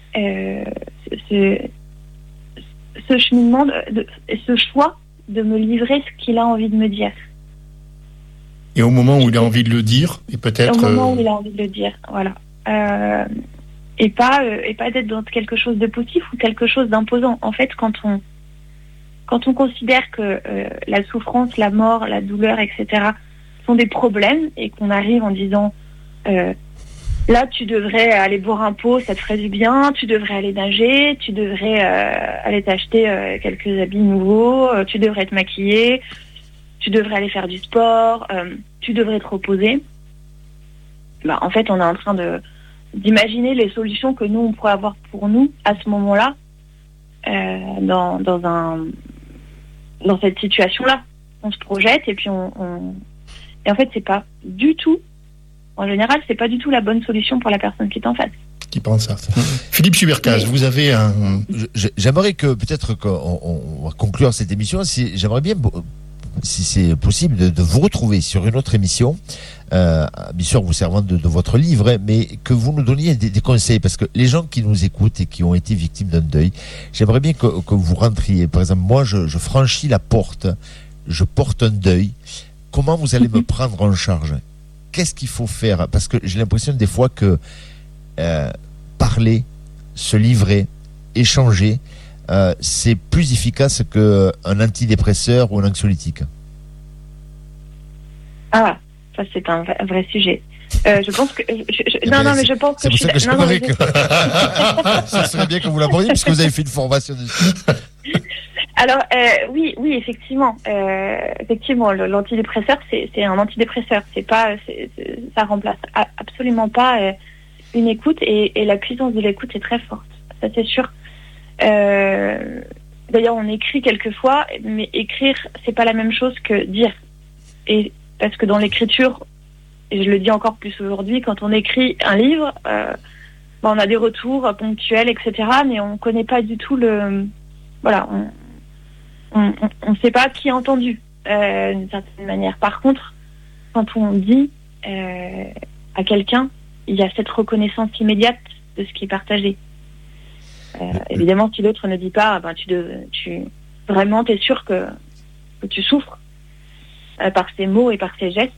ce cheminement, ce choix de me livrer ce qu'il a envie de me dire. Et au moment où il a envie de le dire, et peut-être... Au moment où il a envie de le dire, voilà. Et pas d'être dans quelque chose de poussif ou quelque chose d'imposant. En fait, quand on considère que la souffrance, la mort, la douleur, etc. sont des problèmes et qu'on arrive en disant là, tu devrais aller boire un pot, ça te ferait du bien, tu devrais aller nager, tu devrais aller t'acheter quelques habits nouveaux, tu devrais te maquiller, tu devrais aller faire du sport, tu devrais te reposer. En fait, on est en train d'imaginer les solutions que nous, on pourrait avoir pour nous à ce moment-là, dans cette situation-là. On se projette et puis et en fait, c'est pas du tout, en général, c'est pas du tout la bonne solution pour la personne qui est en face. Qui pense ça. Philippe Subercaz, vous avez un... J'aimerais que peut-être qu'on va conclure cette émission. J'aimerais bien, si c'est possible, de vous retrouver sur une autre émission, bien sûr vous servant de votre livre, mais que vous nous donniez des conseils, parce que les gens qui nous écoutent et qui ont été victimes d'un deuil, j'aimerais bien que vous rentriez. Par exemple, moi je franchis la porte, je porte un deuil. Comment vous allez me prendre en charge ? Qu'est-ce qu'il faut faire ? Parce que j'ai l'impression des fois que parler, se livrer, échanger, c'est plus efficace qu'un antidépresseur ou un anxiolytique. Ah, ça c'est un vrai sujet. Je pense que... je pense que... C'est pour ça que j'aimerais que... Ça serait bien que vous l'abordiez, parce que vous avez fait une formation dessus. Alors, oui, effectivement. Effectivement, l'antidépresseur, c'est un antidépresseur. Ça remplace absolument pas une écoute, et la puissance de l'écoute est très forte. Ça, c'est sûr. D'ailleurs, on écrit quelquefois, mais écrire, c'est pas la même chose que dire. Et parce que dans l'écriture, et je le dis encore plus aujourd'hui, quand on écrit un livre, on a des retours ponctuels, etc., mais on connaît pas du tout voilà, on sait pas qui a entendu, d'une certaine manière. Par contre, quand on dit à quelqu'un, il y a cette reconnaissance immédiate de ce qui est partagé. Évidemment, si l'autre ne dit pas, vraiment, t'es sûr que tu souffres par ses mots et par ses gestes.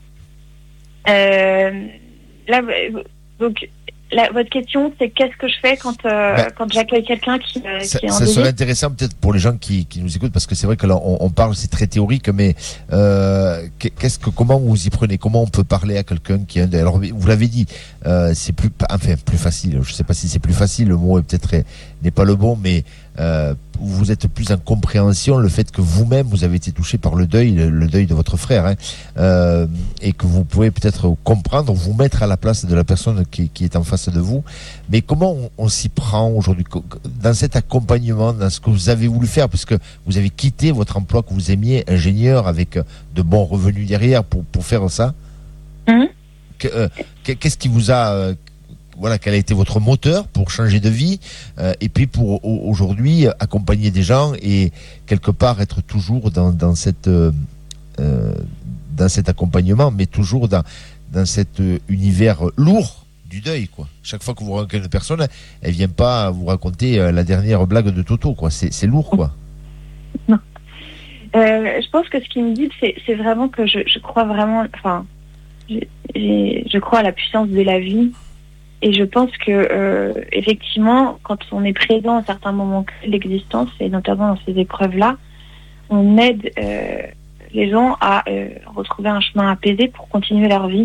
Votre question, c'est qu'est-ce que je fais quand j'accueille quelqu'un qui est en ça serait intéressant peut-être pour les gens qui nous écoutent, parce que c'est vrai que là on parle, c'est très théorique, mais comment vous y prenez, comment on peut parler à quelqu'un qui est un deuil? Alors vous l'avez dit, c'est plus facile. Je sais pas si c'est plus facile, le mot n'est pas le bon, mais vous êtes plus en compréhension, le fait que vous-même vous avez été touché par le deuil de votre frère, et que vous pouvez peut-être comprendre, vous mettre à la place de la personne qui est en face de vous. Mais comment on s'y prend aujourd'hui dans cet accompagnement, dans ce que vous avez voulu faire, parce que vous avez quitté votre emploi que vous aimiez, ingénieur avec de bons revenus derrière, pour faire ça? Qu'est-ce qui vous a quel a été votre moteur pour changer de vie, et puis pour aujourd'hui accompagner des gens et quelque part être toujours dans cet accompagnement, mais toujours dans cet univers lourd du deuil, quoi. Chaque fois que vous rencontrez une personne, elle vient pas vous raconter la dernière blague de Toto, quoi. C'est lourd, quoi. Non. Je pense que ce qui me guide, c'est vraiment que je crois vraiment, je crois à la puissance de la vie. Et je pense que effectivement, quand on est présent à certains moments de l'existence, et notamment dans ces épreuves-là, on aide les gens à retrouver un chemin apaisé pour continuer leur vie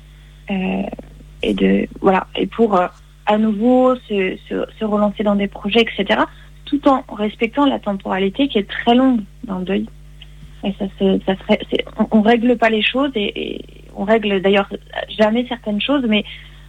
et pour à nouveau se relancer dans des projets, etc. Tout en respectant la temporalité qui est très longue dans le deuil. Et on règle pas les choses et on règle d'ailleurs jamais certaines choses, mais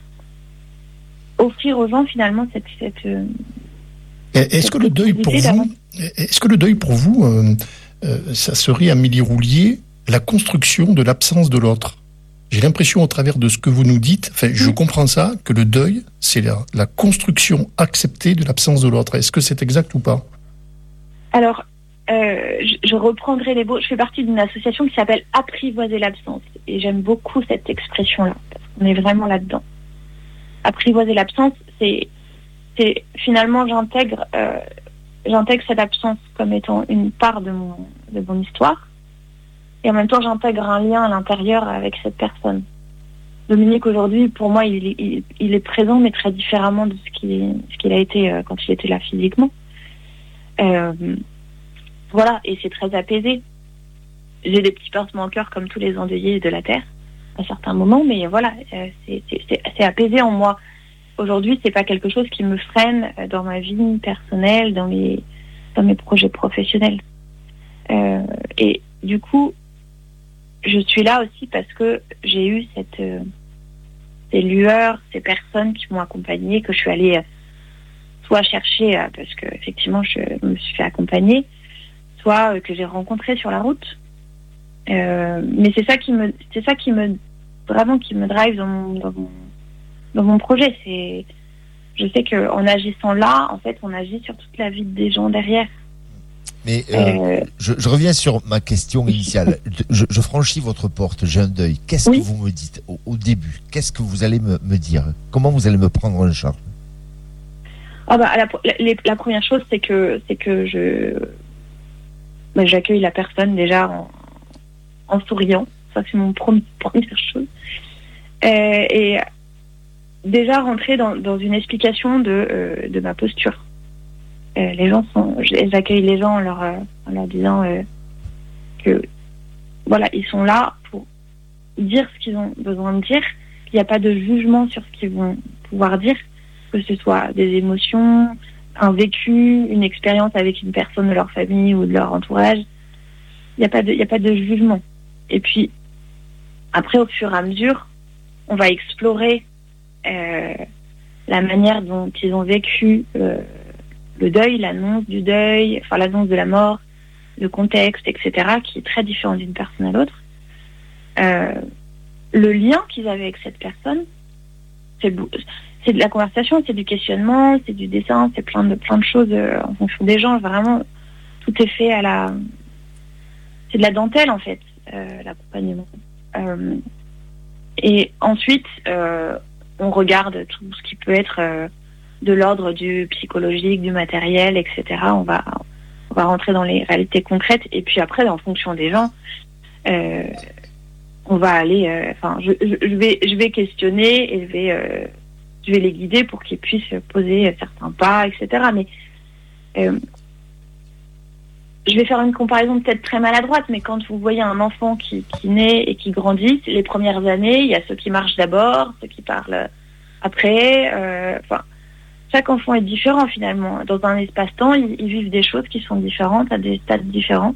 offrir aux gens finalement cette Est-ce que le deuil pour vous, ça serait, Amélie Roulier, la construction de l'absence de l'autre? J'ai l'impression, au travers de ce que vous nous dites, je comprends ça, que le deuil, c'est la construction acceptée de l'absence de l'autre. Est-ce que c'est exact ou pas? Alors, je reprendrai les mots. Je fais partie d'une association qui s'appelle Apprivoiser l'absence. Et j'aime beaucoup cette expression-là, parce qu'on est vraiment là-dedans. Apprivoiser l'absence, c'est finalement, j'intègre cette absence comme étant une part de mon histoire. Et en même temps, j'intègre un lien à l'intérieur avec cette personne. Dominique, aujourd'hui, pour moi, il est présent, mais très différemment de ce qu'il a été quand il était là physiquement. Voilà, et c'est très apaisé. J'ai des petits pincements au cœur comme tous les endeuillés de la Terre, à certains moments, mais voilà, c'est apaisé en moi. Aujourd'hui, c'est pas quelque chose qui me freine dans ma vie personnelle, dans mes projets professionnels. Et du coup, je suis là aussi parce que j'ai eu ces lueurs, ces personnes qui m'ont accompagnée, que je suis allée soit chercher parce que effectivement je me suis fait accompagner, soit que j'ai rencontré sur la route. Mais c'est ça qui me drive dans mon projet. Je sais qu'en agissant là, en fait, on agit sur toute la vie des gens derrière. Mais je reviens sur ma question initiale. Je franchis votre porte, j'ai un deuil. Qu'est-ce que vous me dites au début? Qu'est-ce que vous allez me dire? Comment vous allez me prendre en charge? La première chose, c'est que j'accueille la personne déjà en souriant. Ça, c'est mon première chose. Et déjà rentrer dans une explication de ma posture. J'accueille les gens en leur disant que voilà, ils sont là pour dire ce qu'ils ont besoin de dire. Il n'y a pas de jugement sur ce qu'ils vont pouvoir dire, que ce soit des émotions, un vécu, une expérience avec une personne de leur famille ou de leur entourage. Il n'y a pas de jugement. Et puis après, au fur et à mesure, on va explorer la manière dont ils ont vécu le deuil, l'annonce du deuil, enfin l'annonce de la mort, le contexte, etc., qui est très différent d'une personne à l'autre. Le lien qu'ils avaient avec cette personne, c'est de la conversation, c'est du questionnement, c'est du dessin, c'est plein de choses en fonction des gens. Vraiment, tout est fait c'est de la dentelle en fait, l'accompagnement. Et ensuite, on regarde tout ce qui peut être de l'ordre du psychologique, du matériel, etc. On va rentrer dans les réalités concrètes. Et puis après, en fonction des gens, on va aller... je vais questionner et je vais les guider pour qu'ils puissent poser certains pas, etc. Mais je vais faire une comparaison peut-être très maladroite, mais quand vous voyez un enfant qui naît et qui grandit, les premières années, il y a ceux qui marchent d'abord, ceux qui parlent après. Chaque enfant est différent finalement. Dans un espace-temps, ils vivent des choses qui sont différentes à des stades différents.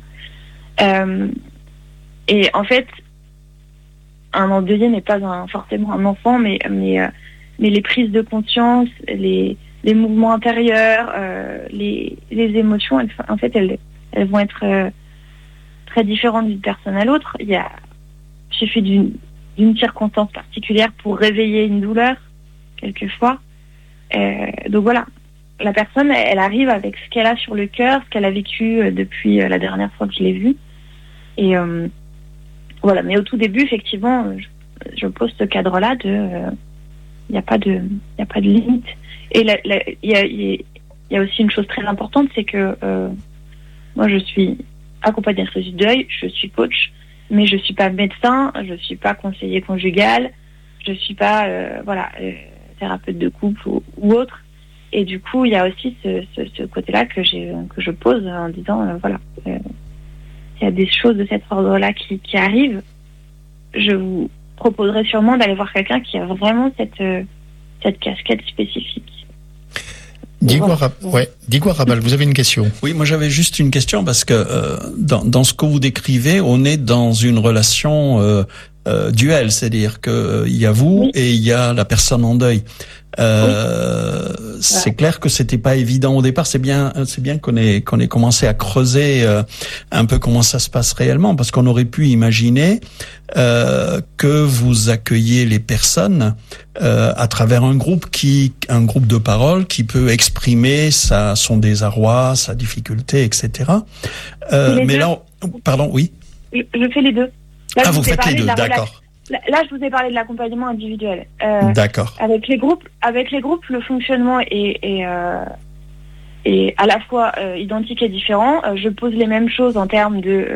Et en fait, un endeuillé n'est pas forcément un enfant, mais les prises de conscience, les mouvements intérieurs, les émotions, en fait, elles vont être très différentes d'une personne à l'autre. Il suffit d'une circonstance particulière pour réveiller une douleur, quelquefois. Donc voilà, la personne, elle arrive avec ce qu'elle a sur le cœur, ce qu'elle a vécu depuis la dernière fois que je l'ai vue. Et voilà, mais au tout début, effectivement, je pose ce cadre-là il n'y a pas de limite. Et il y a aussi une chose très importante, c'est que moi, je suis accompagnatrice du deuil, je suis coach, mais je suis pas médecin, je suis pas conseiller conjugal, je suis pas thérapeute de couple ou autre. Et du coup, il y a aussi ce côté-là que je pose en disant, s'il y a des choses de cet ordre-là qui arrivent, je vous proposerai sûrement d'aller voir quelqu'un qui a vraiment cette casquette spécifique. Diego Arabal, vous avez une question? Oui, moi j'avais juste une question parce que dans ce que vous décrivez, on est dans une relation duel, c'est-à-dire que il y a vous et il y a la personne en deuil. C'est clair que c'était pas évident au départ. C'est bien qu'on ait commencé à creuser un peu comment ça se passe réellement, parce qu'on aurait pu imaginer que vous accueillez les personnes à travers un groupe de parole qui peut exprimer son désarroi, sa difficulté, etc. Mais là, pardon, oui. Je fais les deux. Là, vous faites les deux, d'accord. Là, je vous ai parlé de l'accompagnement individuel. D'accord. Avec les groupes, le fonctionnement est à la fois identique et différent. Je pose les mêmes choses en termes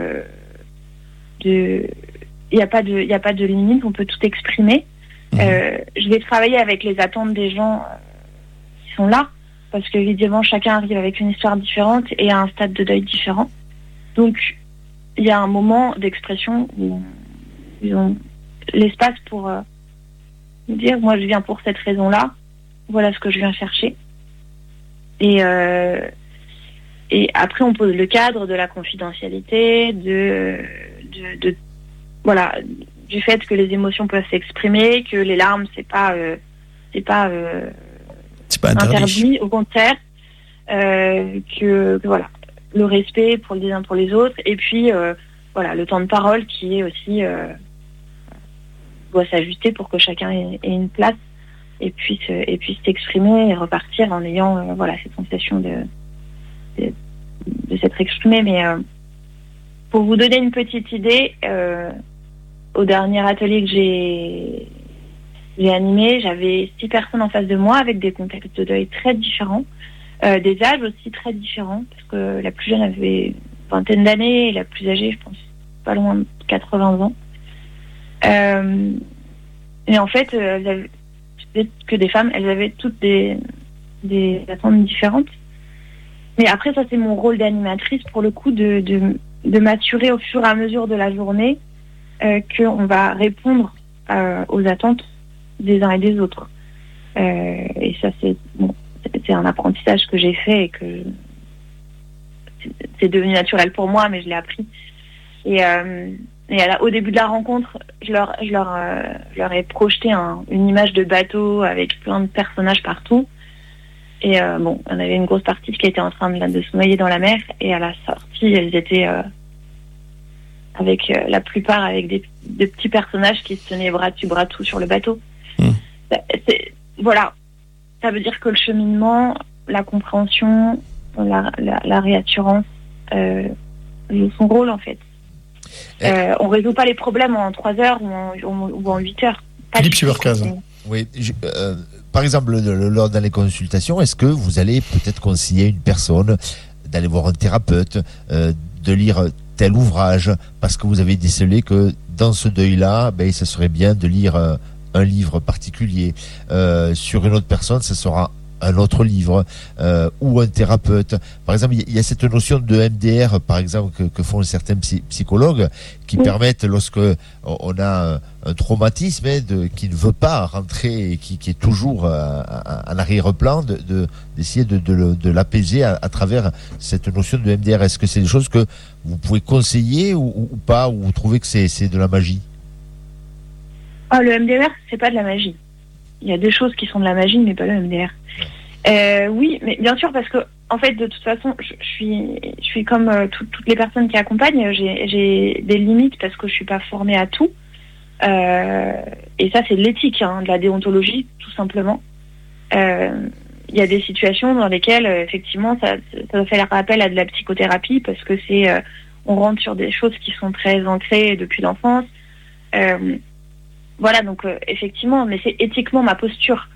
il n'y a pas de limite, on peut tout exprimer. Je vais travailler avec les attentes des gens qui sont là, parce qu'évidemment, chacun arrive avec une histoire différente et à un stade de deuil différent. Donc, il y a un moment d'expression où ils ont l'espace pour me dire, moi je viens pour cette raison-là, voilà ce que je viens chercher. Et après on pose le cadre de la confidentialité, du fait que les émotions peuvent s'exprimer, que les larmes c'est pas interdit, au contraire, que voilà, le respect pour les uns pour les autres, et puis le temps de parole qui est aussi doit s'ajuster pour que chacun ait une place et puisse s'exprimer et repartir en ayant cette sensation de s'être exprimé. Mais pour vous donner une petite idée, au dernier atelier que j'ai animé, j'avais 6 personnes en face de moi avec des contextes de deuil très différents, des âges aussi très différents, parce que la plus jeune avait une vingtaine d'années et la plus âgée, je pense, pas loin de 80 ans. Et en fait, c'était que des femmes, elles avaient toutes des attentes différentes. Mais après, ça c'est mon rôle d'animatrice, pour le coup, de m'assurer au fur et à mesure de la journée qu'on va répondre aux attentes des uns et des autres. Et ça c'est un apprentissage que j'ai fait et que c'est devenu naturel pour moi, mais je l'ai appris. Et au début de la rencontre, je leur ai projeté une image de bateau avec plein de personnages partout. Et on avait une grosse partie qui était en train de se noyer dans la mer. Et à la sortie, elles étaient avec la plupart avec des petits personnages qui se tenaient bras dessous sur le bateau. Ça veut dire que le cheminement, la compréhension, la réassurance joue son rôle en fait. On résout pas les problèmes en 3 heures ou en 8 heures. Philippe Subercase. Oui, par exemple, lors dans les consultations, est-ce que vous allez peut-être conseiller une personne d'aller voir un thérapeute, de lire tel ouvrage, parce que vous avez décelé que dans ce deuil-là, ça serait bien de lire un livre particulier. Sur une autre personne, ce sera un autre livre, ou un thérapeute. Par exemple, il y a cette notion de MDR, par exemple, que font certains psychologues, qui permettent, lorsque on a un traumatisme qui ne veut pas rentrer et qui est toujours en arrière-plan, d'essayer de l'apaiser à travers cette notion de MDR. Est-ce que c'est des choses que vous pouvez conseiller ou pas, ou vous trouvez que c'est de la magie? Le MDR, c'est pas de la magie. Il y a des choses qui sont de la magie, mais pas le MDR. Oui, mais bien sûr, parce que en fait, de toute façon, je suis comme toutes les personnes qui accompagnent. J'ai des limites parce que je suis pas formée à tout. Et ça, c'est de l'éthique, de la déontologie, tout simplement. Il y a des situations dans lesquelles, effectivement, ça fait appel à de la psychothérapie, parce que on rentre sur des choses qui sont très ancrées depuis l'enfance. Donc effectivement, mais c'est éthiquement ma posture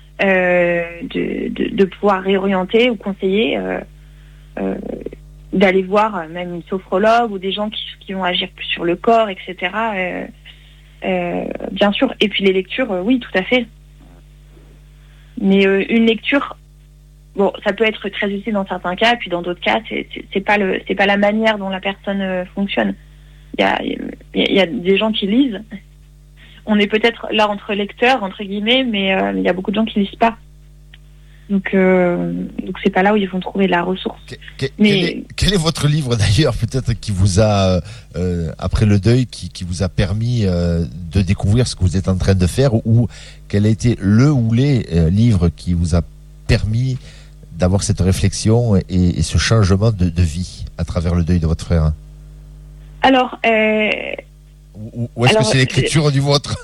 de pouvoir réorienter ou conseiller, d'aller voir même une sophrologue ou des gens qui vont agir plus sur le corps, etc. Bien sûr. Et puis les lectures, oui, tout à fait. Mais une lecture, bon, ça peut être très utile dans certains cas, puis dans d'autres cas, c'est pas la manière dont la personne fonctionne. Il y a des gens qui lisent. On est peut-être là entre lecteurs, entre guillemets, mais il y a beaucoup de gens qui lisent pas. Donc c'est pas là où ils vont trouver la ressource. Quel est votre livre d'ailleurs, peut-être qui vous a après le deuil, qui vous a permis de découvrir ce que vous êtes en train de faire, ou quel a été le ou les livres qui vous a permis d'avoir cette réflexion et ce changement de vie à travers le deuil de votre frère? Alors, ou est-ce que c'est l'écriture du vôtre?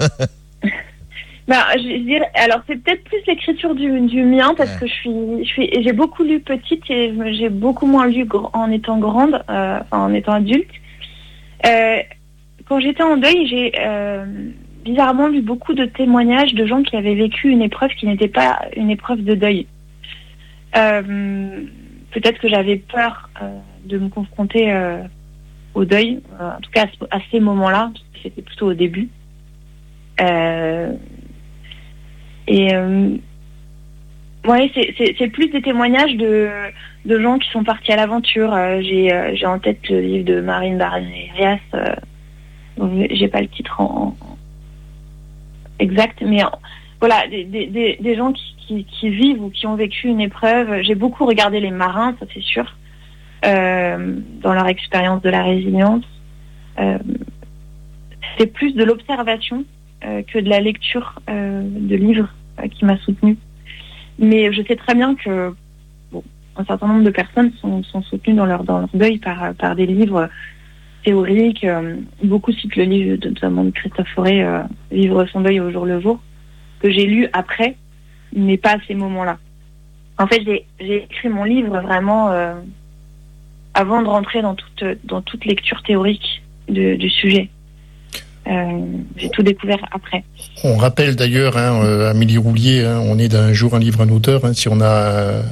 Je dirais, alors c'est peut-être plus l'écriture du mien, parce que j'ai beaucoup lu petite et j'ai beaucoup moins lu en étant grande, en étant adulte. Quand j'étais en deuil, j'ai bizarrement lu beaucoup de témoignages de gens qui avaient vécu une épreuve qui n'était pas une épreuve de deuil. Peut-être que j'avais peur de me confronter au deuil, en tout cas à ces moments-là, c'était plutôt au début. C'est plus des témoignages de gens qui sont partis à l'aventure. J'ai en tête le livre de Marine Barnier-Rias, j'ai pas le titre exact, mais voilà, des gens qui vivent ou qui ont vécu une épreuve. J'ai beaucoup regardé les marins, ça c'est sûr, dans leur expérience de la résilience. C'est plus de l'observation que de la lecture de livres qui m'a soutenue. Mais je sais très bien que un certain nombre de personnes sont soutenues dans leur deuil par des livres théoriques. Beaucoup citent le livre notamment de Christophe Fauré, Vivre son deuil au jour le jour, que j'ai lu après, mais pas à ces moments-là. En fait, j'ai écrit mon livre vraiment avant de rentrer dans toute lecture théorique du sujet. J'ai tout découvert après. On rappelle d'ailleurs, Amélie Roulier, on est d'un jour un livre, un auteur. Si on a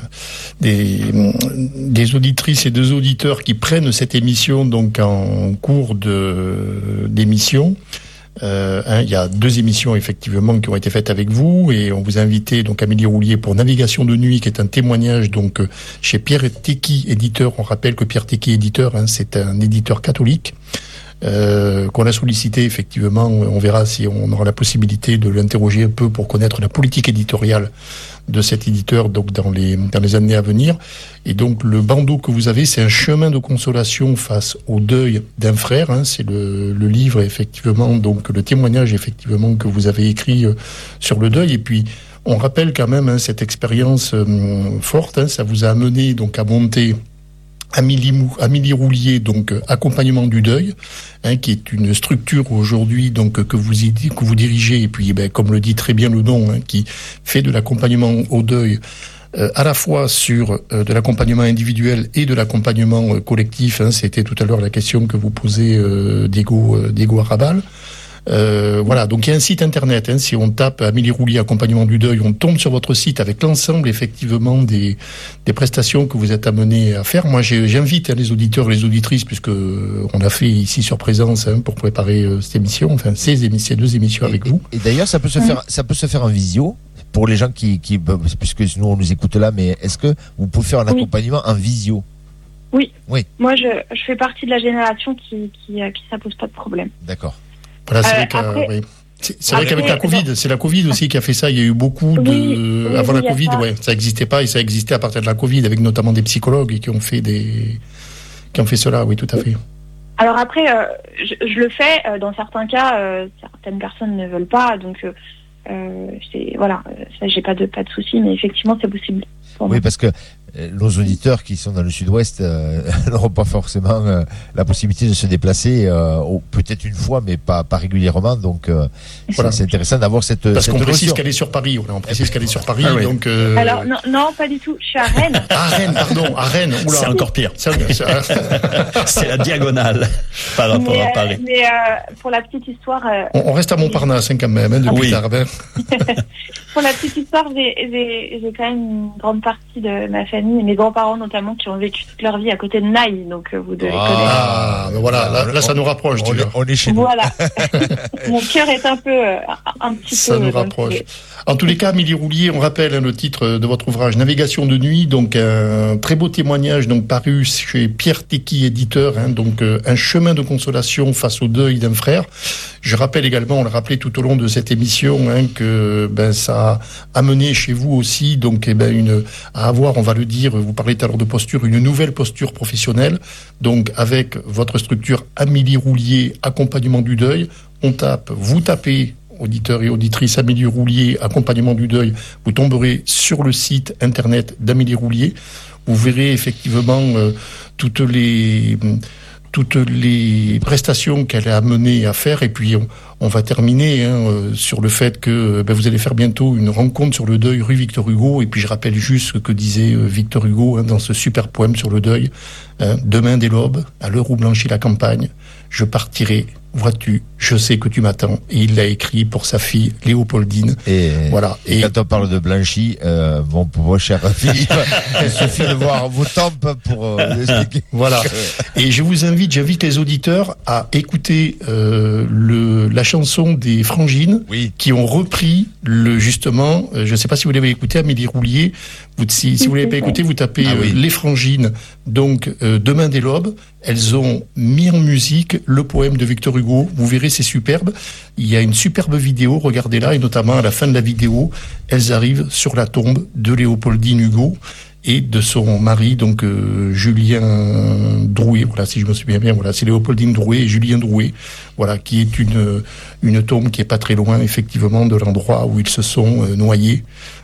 des auditrices et des auditeurs qui prennent cette émission donc en cours d'émission, il y a 2 émissions effectivement qui ont été faites avec vous, et on vous a invité donc Amélie Roulier pour Navigation de nuit, qui est un témoignage donc chez Pierre Tecky, éditeur. On rappelle que Pierre Tecky, éditeur, c'est un éditeur catholique. Qu'on a sollicité effectivement. On verra si on aura la possibilité de l'interroger un peu pour connaître la politique éditoriale de cet éditeur donc dans les années à venir. Et donc le bandeau que vous avez, c'est un chemin de consolation face au deuil d'un frère. C'est le livre effectivement, donc le témoignage effectivement que vous avez écrit sur le deuil. Et puis on rappelle quand même cette expérience forte. Ça vous a amené donc à monter Amélie Roulier, donc accompagnement du deuil, qui est une structure aujourd'hui donc que vous dirigez, et puis comme le dit très bien le nom, qui fait de l'accompagnement au deuil à la fois sur de l'accompagnement individuel et de l'accompagnement collectif. C'était tout à l'heure la question que vous posez Diego Arrabal. Voilà, donc il y a un site internet, si on tape Amélie Roulier accompagnement du deuil, on tombe sur votre site avec l'ensemble effectivement des prestations que vous êtes amenés à faire. Moi j'invite les auditeurs et les auditrices, puisque on a fait ici sur Présence pour préparer cette émission, enfin ces 2 émissions avec vous. Et d'ailleurs ça peut se faire en visio pour les gens qui puisque nous on nous écoute là, mais est-ce que vous pouvez faire un accompagnement en visio? Oui. Moi je fais partie de la génération qui ça pose pas de problème. D'accord. Voilà, c'est vrai qu'avec la Covid, c'est la Covid aussi qui a fait ça. Il y a eu beaucoup avant la Covid, ça n'existait pas, et ça existait à partir de la Covid, avec notamment des psychologues qui ont fait cela, oui, tout à fait. Alors après, je le fais dans certains cas, certaines personnes ne veulent pas, donc ça j'ai pas de souci, mais effectivement c'est possible. Oui, parce que nos auditeurs qui sont dans le sud-ouest n'auront pas forcément la possibilité de se déplacer, peut-être une fois, mais pas régulièrement. Donc voilà, c'est intéressant d'avoir cette. Parce qu'on précise qu'elle est sur Paris. On précise qu'elle est sur Paris. Donc. Alors non, pas du tout. Je suis à Rennes. À Rennes. Oula, c'est encore pire. C'est la diagonale par rapport à Paris. Mais pour la petite histoire. On reste à Montparnasse quand même depuis tard. Pour la petite histoire, j'ai quand même une grande partie de ma famille famille, mes grands-parents notamment, qui ont vécu toute leur vie à côté de Naï, donc vous devez connaître. Ah, ben voilà, là, ça nous rapproche. On est chez nous. Voilà. Mon cœur est un petit peu. Ça nous rapproche. En tous les cas, Amélie Roulier, on rappelle le titre de votre ouvrage Navigation de nuit, donc un très beau témoignage, donc paru chez Pierre Tecky, éditeur, donc un chemin de consolation face au deuil d'un frère. Je rappelle également, on l'a rappelé tout au long de cette émission, que ça a amené chez vous aussi, donc à avoir, on va le dire, vous parlez tout à l'heure de posture, une nouvelle posture professionnelle, donc avec votre structure Amélie Roulier, accompagnement du deuil. Vous tapez, auditeurs et auditrices, Amélie Roulier, accompagnement du deuil, vous tomberez sur le site internet d'Amélie Roulier. Vous verrez effectivement toutes les prestations qu'elle a amenées à faire. Et puis on va terminer sur le fait que vous allez faire bientôt une rencontre sur le deuil rue Victor Hugo. Et puis je rappelle juste ce que disait Victor Hugo dans ce super poème sur le deuil. Demain dès l'aube, à l'heure où blanchit la campagne, je partirai. Vois-tu, je sais que tu m'attends. Et il l'a écrit pour sa fille Léopoldine. Et voilà. Et quand on parle de blanchi, mon cher Philippe, il suffit de voir vos tempes pour l'expliquer. Voilà. Et j'invite les auditeurs à écouter la chanson des Frangines, qui ont repris justement, je ne sais pas si vous l'avez écouté, Amélie Roulier. Si vous ne l'avez pas écouté, vous tapez les Frangines. Donc Demain dès l'aube. Elles ont mis en musique le poème de Victor Hugo. Vous verrez, c'est superbe. Il y a une superbe vidéo, regardez-la, et notamment à la fin de la vidéo, elles arrivent sur la tombe de Léopoldine Hugo et de son mari, donc Julien Drouet. Voilà, si je me souviens bien, voilà, c'est Léopoldine Drouet et Julien Drouet. Voilà, qui est une tombe qui est pas très loin, effectivement, de l'endroit où ils se sont noyés,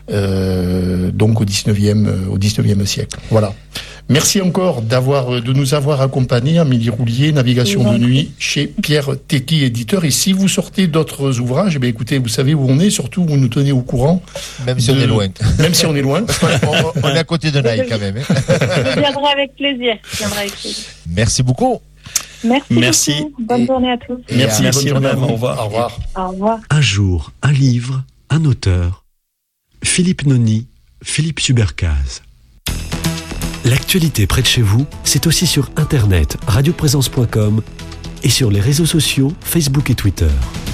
donc au 19e siècle. Voilà. Merci encore de nous avoir accompagnés, Amélie Roulier, Navigation de nuit, chez Pierre Tecky, éditeur. Et si vous sortez d'autres ouvrages, écoutez, vous savez où on est, surtout vous nous tenez au courant. Même si on est loin. Même si on est loin. On est à côté de Naï, quand même. Je viendrai avec plaisir. Merci beaucoup. Merci. Beaucoup. Bonne journée à tous. Merci madame. Au revoir. Au revoir. Au revoir. Un jour, un livre, un auteur. Philippe Noni, Philippe Subercase. L'actualité près de chez vous, c'est aussi sur internet, radioprésence.com et sur les réseaux sociaux, Facebook et Twitter.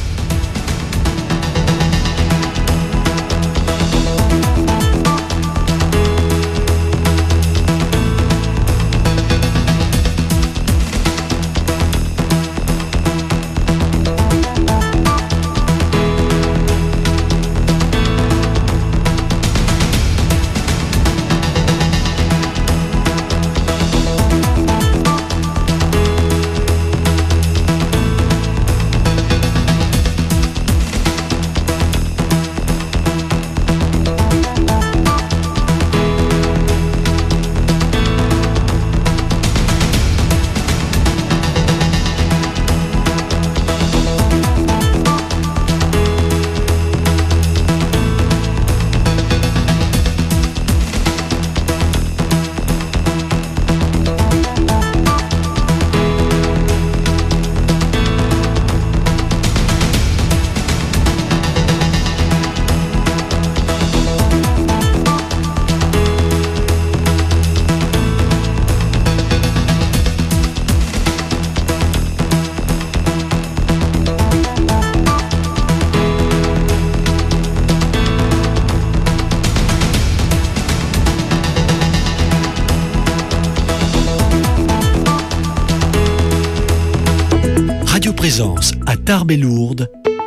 Présence à Tarbes et Lourdes,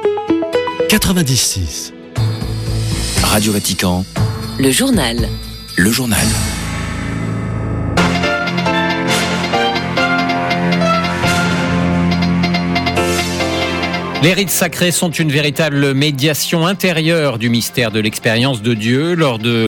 96. Radio Vatican. Le journal. Le journal. Les rites sacrés sont une véritable médiation intérieure du mystère de l'expérience de Dieu lors de